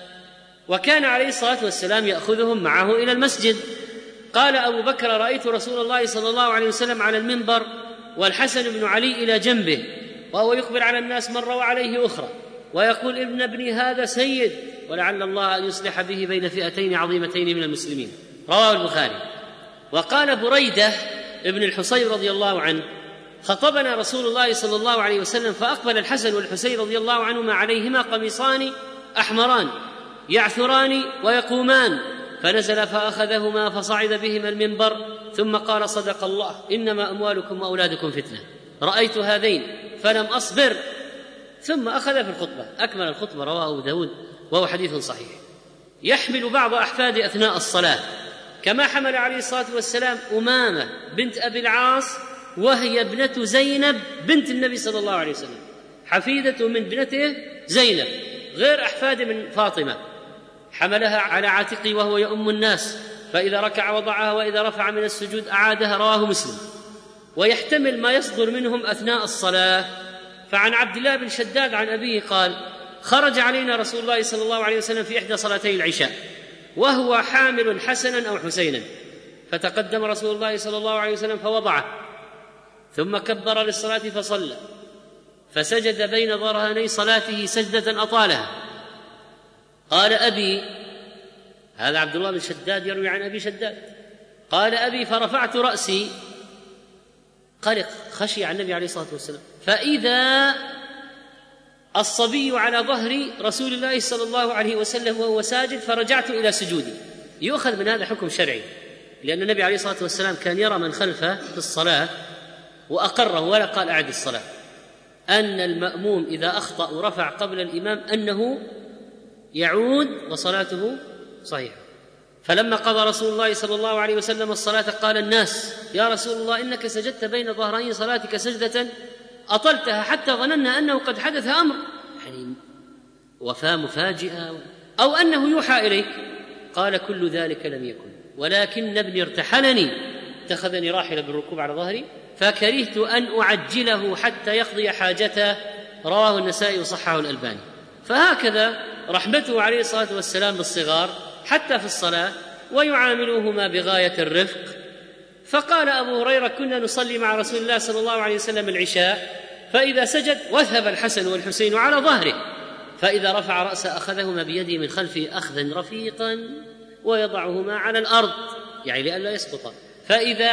وكان عليه الصلاة والسلام يأخذهم معه إلى المسجد. قال أبو بكر رأيت رسول الله صلى الله عليه وسلم على المنبر والحسن بن علي إلى جنبه، وهو يقبل على الناس مرة وعليه أخرى، ويقول ابن ابني هذا سيد، ولعل الله أن يصلح به بين فئتين عظيمتين من المسلمين. رواه البخاري. وقال بريدة ابن الحصيب رضي الله عنه خطبنا رسول الله صلى الله عليه وسلم فأقبل الحسن والحسين رضي الله عنهما عليهما قميصان أحمران يعثران ويقومان، فنزل فأخذهما فصعد بهما المنبر ثم قال صدق الله إنما أموالكم وأولادكم فتنة. رأيت هذين فلم أصبر، ثم أخذ في الخطبة. أكمل الخطبة. رواه أبو داود وهو حديث صحيح. يحمل بعض أحفاده أثناء الصلاة كما حمل عليه الصلاة والسلام أمامة بنت أبي العاص وهي ابنة زينب بنت النبي صلى الله عليه وسلم، حفيدة من ابنته زينب، غير أحفاده من فاطمة. حملها على عاتقه وهو يؤم الناس، فإذا ركع وضعها وإذا رفع من السجود أعادها. رواه مسلم. ويحتمل ما يصدر منهم أثناء الصلاة. فعن عبد الله بن شداد عن أبيه قال خرج علينا رسول الله صلى الله عليه وسلم في إحدى صلاتي العشاء وهو حامل حسنا أو حسينا، فتقدم رسول الله صلى الله عليه وسلم فوضعه، ثم كبر للصلاة فصلى، فسجد بين ظهراني صلاته سجدة أطالها. قال أبي، هذا عبد الله بن شداد يروي عن أبي شداد، قال أبي فرفعت رأسي، قلق خشي عن النبي عليه الصلاة والسلام، فإذا الصبي على ظهر رسول الله صلى الله عليه وسلم وهو ساجد، فرجعت إلى سجودي. يؤخذ من هذا حكم شرعي، لأن النبي عليه الصلاة والسلام كان يرى من خلفه في الصلاة وأقره ولا قال أعد الصلاة، أن المأموم إذا أخطأ ورفع قبل الإمام أنه يعود وصلاته صحيحة. فلما قضى رسول الله صلى الله عليه وسلم الصلاة قال الناس يا رسول الله إنك سجدت بين ظهرين صلاتك سجدة أطلتها حتى ظننا أنه قد حدث أمر، يعني وفاة مفاجئة أو أنه يوحى إليك. قال كل ذلك لم يكن، ولكن ابني ارتحلني، اتخذني راحلة بالركوب على ظهري فكرهت أن أعجله حتى يقضي حاجته. رواه النسائي وصححه الألباني. فهكذا رحمته عليه الصلاة والسلام بالصغار حتى في الصلاة، ويعاملوهما بغاية الرفق. فقال أبو هريرة: كنا نصلي مع رسول الله صلى الله عليه وسلم العشاء، فإذا سجد وثب الحسن والحسين على ظهره، فإذا رفع رأسه أخذهما بيده من خلفه أخذا رفيقا ويضعهما على الأرض، يعني لئلا يسقطا، فإذا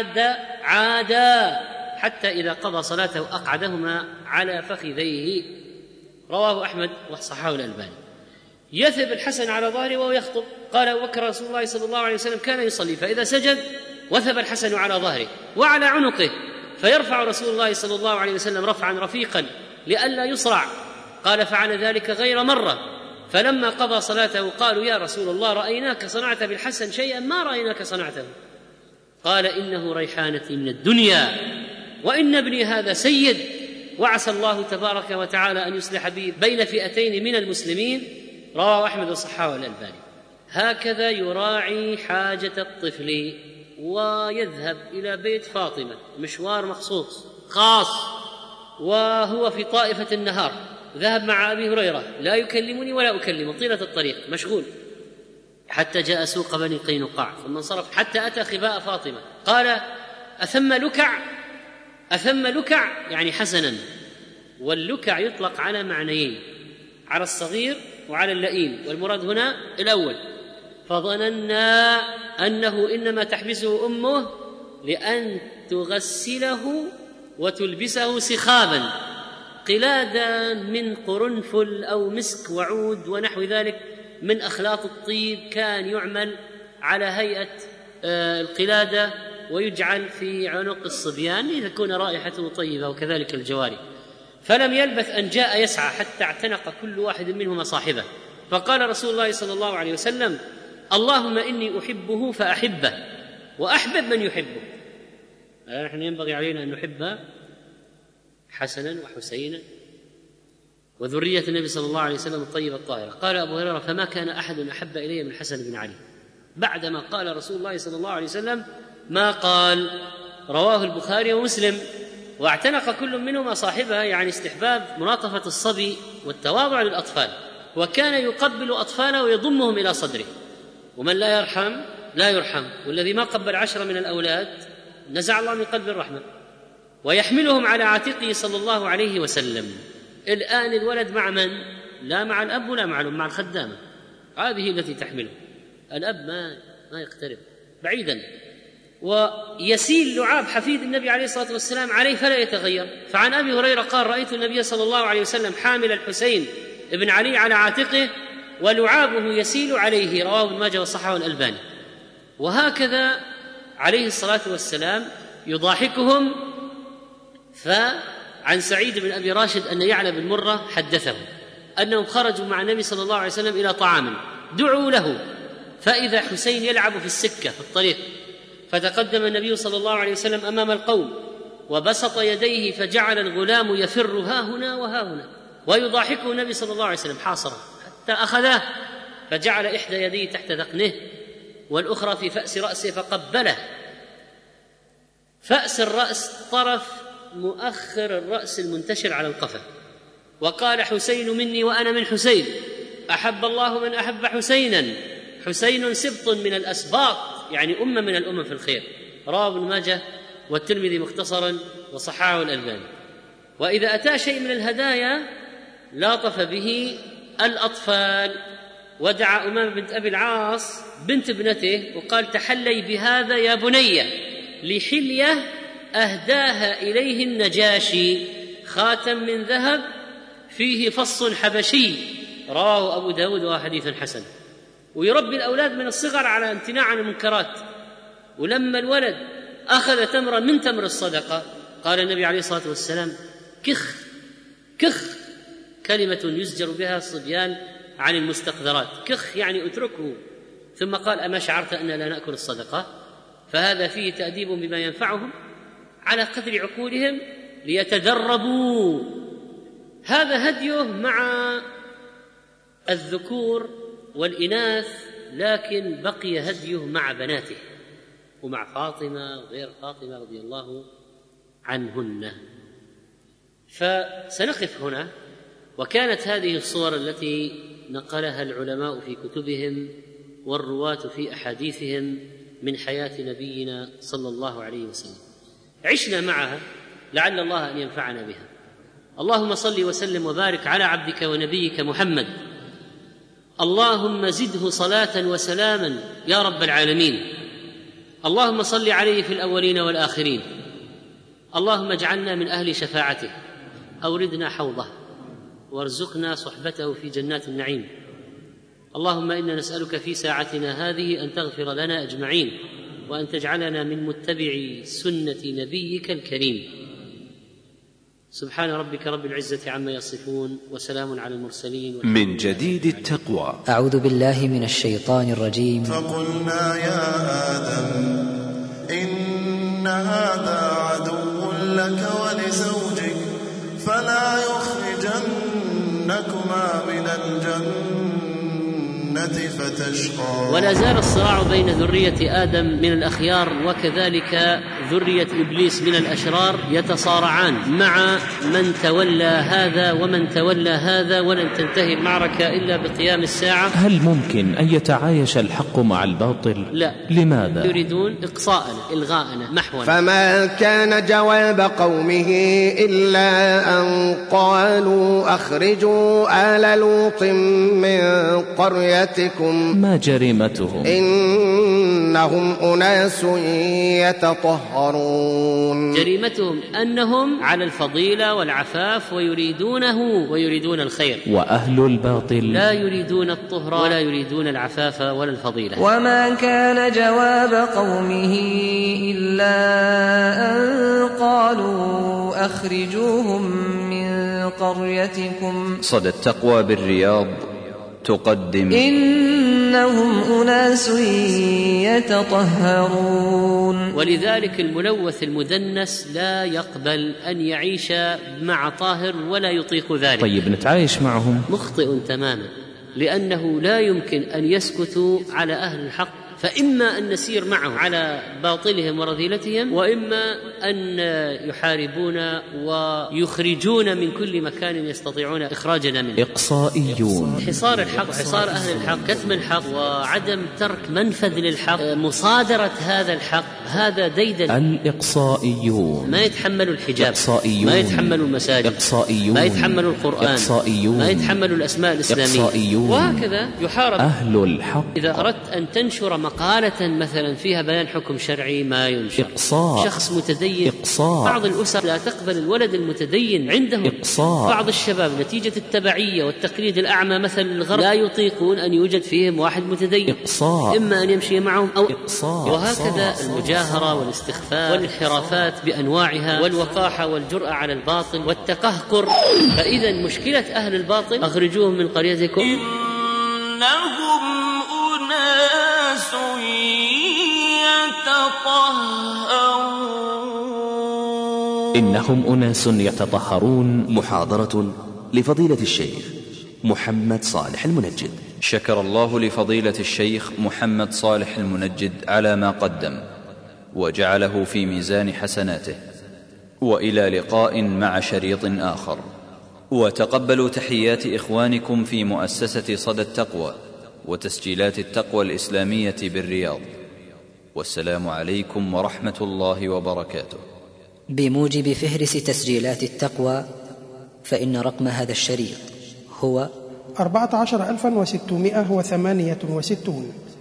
عادا حتى إذا قضى صلاته أقعدهما على فخذيه. رواه أحمد وصححه الألباني. يثب الحسن على ظهره وهو يخطب. قال أبو بكر: رسول الله صلى الله عليه وسلم كان يصلي فإذا سجد وثب الحسن على ظهره وعلى عنقه، فيرفع رسول الله صلى الله عليه وسلم رفعا رفيقا لئلا يصرع. قال: فعل ذلك غير مرة، فلما قضى صلاته قالوا: يا رسول الله، رأيناك صنعت بالحسن شيئا ما رأيناك صنعته. قال: إنه ريحانتي من الدنيا، وإن ابني هذا سيد، وعسى الله تبارك وتعالى أن يصلح بي بين فئتين من المسلمين. رواه أحمد وصححه الألباني. هكذا يراعي حاجة الطفل ويذهب إلى بيت فاطمة، مشوار مخصوص خاص، وهو في طائفة النهار. ذهب مع أبي هريرة لا يكلمني ولا أكلمه طيلة الطريق، مشغول، حتى جاء سوق بني قينقاع، ثم انصرف حتى أتى خباء فاطمة. قال: أثم لكع؟ أثم لكع يعني حسنا، واللكع يطلق على معنيين: على الصغير وعلى اللئيم، والمراد هنا الأول. فظننا أنه إنما تحبسه أمه لأن تغسله وتلبسه سخابا، قلادا من قرنفل أو مسك وعود ونحو ذلك من أخلاط الطيب، كان يعمل على هيئة القلادة ويجعل في عنق الصبيان لتكون رائحته طيبة، وكذلك الجواري. فلم يلبث أن جاء يسعى حتى اعتنق كل واحد منهما صاحبه، فقال رسول الله صلى الله عليه وسلم: اللهم إني أحبه فأحبه وأحبب من يحبه. نحن ينبغي علينا أن نحب حسنا وحسينا وذرية النبي صلى الله عليه وسلم الطيبة الطاهرة. قال أبو هريرة: فما كان أحد أحب إلي من حسن بن علي بعدما قال رسول الله صلى الله عليه وسلم ما قال. رواه البخاري ومسلم. واعتنق كل منهما صاحبه، يعني استحباب مناطفة الصبي والتواضع للأطفال، وكان يقبل أطفاله ويضمهم إلى صدره. ومن لا يرحم لا يرحم، والذي ما قبل 10 من الأولاد نزع الله من قلب الرحمة. ويحملهم على عاتقه صلى الله عليه وسلم. الآن الولد مع من؟ لا مع الأب ولا مع الأم، مع الخدامة، هذه التي تحمله. الأب ما يقترب، بعيدا. ويسيل لعاب حفيد النبي عليه الصلاة والسلام عليه فلا يتغير. فعن أبي هريرة قال: رأيت النبي صلى الله عليه وسلم حامل الحسين ابن علي على عاتقه ولعابه يسيل عليه. رواه ابن ماجه وصححه الألباني. وهكذا عليه الصلاة والسلام يضاحكهم. فعن سعيد بن أبي راشد أن يعلى بن مرة حدثه أنهم خرجوا مع النبي صلى الله عليه وسلم إلى طعام، دعوا له، فإذا حسين يلعب في السكة في الطريق، فتقدم النبي صلى الله عليه وسلم أمام القوم وبسط يديه، فجعل الغلام يفر ها هنا وها هنا، ويضاحكه النبي صلى الله عليه وسلم حاصرا حتى أخذه، فجعل إحدى يديه تحت ذقنه والأخرى في فأس رأسه فقبله. فأس الرأس طرف مؤخر الرأس المنتشر على القفا. وقال: حسين مني وأنا من حسين، أحب الله من أحب حسينا، حسين سبط من الأسباط، يعني أمة من الأمم في الخير. رواه ابن ماجه والترمذي مختصرا وصححه الألباني. وإذا أتى شيء من الهدايا لاطف به الأطفال، ودعا أمامة بنت أبي العاص بنت ابنته وقال: تحلي بهذا يا بني، لحلية أهداها إليه النجاشي، خاتم من ذهب فيه فص حبشي. رواه أبو داود وهو حديث حسن. ويربي الأولاد من الصغر على امتناع عن المنكرات. ولما الولد أخذ تمرا من تمر الصدقة قال النبي عليه الصلاة والسلام: كخ كخ، كلمة يزجر بها الصبيان عن المستقذرات. كخ يعني اتركه. ثم قال: أما شعرت أننا لا نأكل الصدقة؟ فهذا فيه تأديب بما ينفعهم على قدر عقولهم ليتدربوا. هذا هديه مع الذكور والإناث، لكن بقي هديه مع بناته ومع فاطمة وغير فاطمة رضي الله عنهن. فسنقف هنا. وكانت هذه الصور التي نقلها العلماء في كتبهم والرواة في أحاديثهم من حياة نبينا صلى الله عليه وسلم، عشنا معها، لعل الله أن ينفعنا بها. اللهم صل وسلم وبارك على عبدك ونبيك محمد، اللهم زده صلاة وسلاما يا رب العالمين، اللهم صل عليه في الأولين والآخرين، اللهم اجعلنا من أهل شفاعته، أوردنا حوضه وارزقنا صحبته في جنات النعيم. اللهم إنا نسألك في ساعتنا هذه أن تغفر لنا أجمعين، وأن تجعلنا من متبعي سنة نبيك الكريم. سبحان ربك رب العزة عما يصفون، وسلام على المرسلين. من جديد التقوى. أعوذ بالله من الشيطان الرجيم. فقلنا يا آدم إن هذا عدو لك ولزوجك فلا يخرجنكما من الجنة فتشقى. ولا زال الصراع بين ذرية آدم من الأخيار وكذلك ذرية إبليس من الأشرار يتصارعان مع من تولى هذا ومن تولى هذا، ولن تنتهي المعركة إلا بقيام الساعة. هل ممكن أن يتعايش الحق مع الباطل؟ لا. لماذا؟ يريدون إقصاءنا، إلغاءنا، محونا. فما كان جواب قومه إلا أن قالوا أخرجوا آل لوط من قريتكم. ما جريمتهم؟ إنهم أناس يتطهرون. جريمتهم أنهم على الفضيلة والعفاف ويريدون الخير. وأهل الباطل لا يريدون الطهر ولا يريدون العفاف ولا الفضيلة. وما كان جواب قومه إلا أن قالوا أخرجوهم من قريتكم. صدى التقوى بالرياض تقدم إنهم أناس يتطهرون. ولذلك الملوث المدنس لا يقبل أن يعيش مع طاهر ولا يطيق ذلك. طيب نتعايش معهم؟ مخطئ تماما، لأنه لا يمكن أن يسكتوا على أهل الحق، فإما أن نسير معهم على باطلهم ورذيلتهم، وإما أن يحاربون ويخرجون من كل مكان يستطيعون إخراجنا منه. إقصائيون. حصار الحق، حصار أهل الحق، كتم الحق وعدم ترك منفذ للحق، مصادرة هذا الحق، هذا ديدن. الإقصائيون ما يتحملوا الحجاب، إقصائيون. ما يتحملوا المساجد، إقصائيون. ما يتحملوا القرآن، إقصائيون. ما يتحملوا الأسماء الإسلامية، إقصائيون. وهكذا يحارب أهل الحق. إذا أردت أن تنشر مقالة مثلا فيها بيان حكم شرعي ما ينشر. إقصاء. شخص متدين. إقصاء. بعض الأسر لا تقبل الولد المتدين عندهم. إقصاء. بعض الشباب نتيجة التبعية والتقليد الأعمى مثل الغرب لا يطيقون أن يوجد فيهم واحد متدين. إقصاء. إما أن يمشي معهم أو إقصاء. وهكذا المجاهرة والاستخفاف والانحرافات بأنواعها والوقاحة والجرأة على الباطل والتقهقر. فإذا مشكلة أهل الباطل أخرجوهم من قريتكم. إنهم أناس يتطهرون. إنهم أناس يتطهرون. محاضرة لفضيلة الشيخ محمد صالح المنجد. شكر الله لفضيلة الشيخ محمد صالح المنجد على ما قدم وجعله في ميزان حسناته. وإلى لقاء مع شريط آخر. وتقبلوا تحيات إخوانكم في مؤسسة صدى التقوى وتسجيلات التقوى الإسلامية بالرياض. والسلام عليكم ورحمة الله وبركاته. بموجب فهرس تسجيلات التقوى، فإن رقم هذا الشريط هو 14668.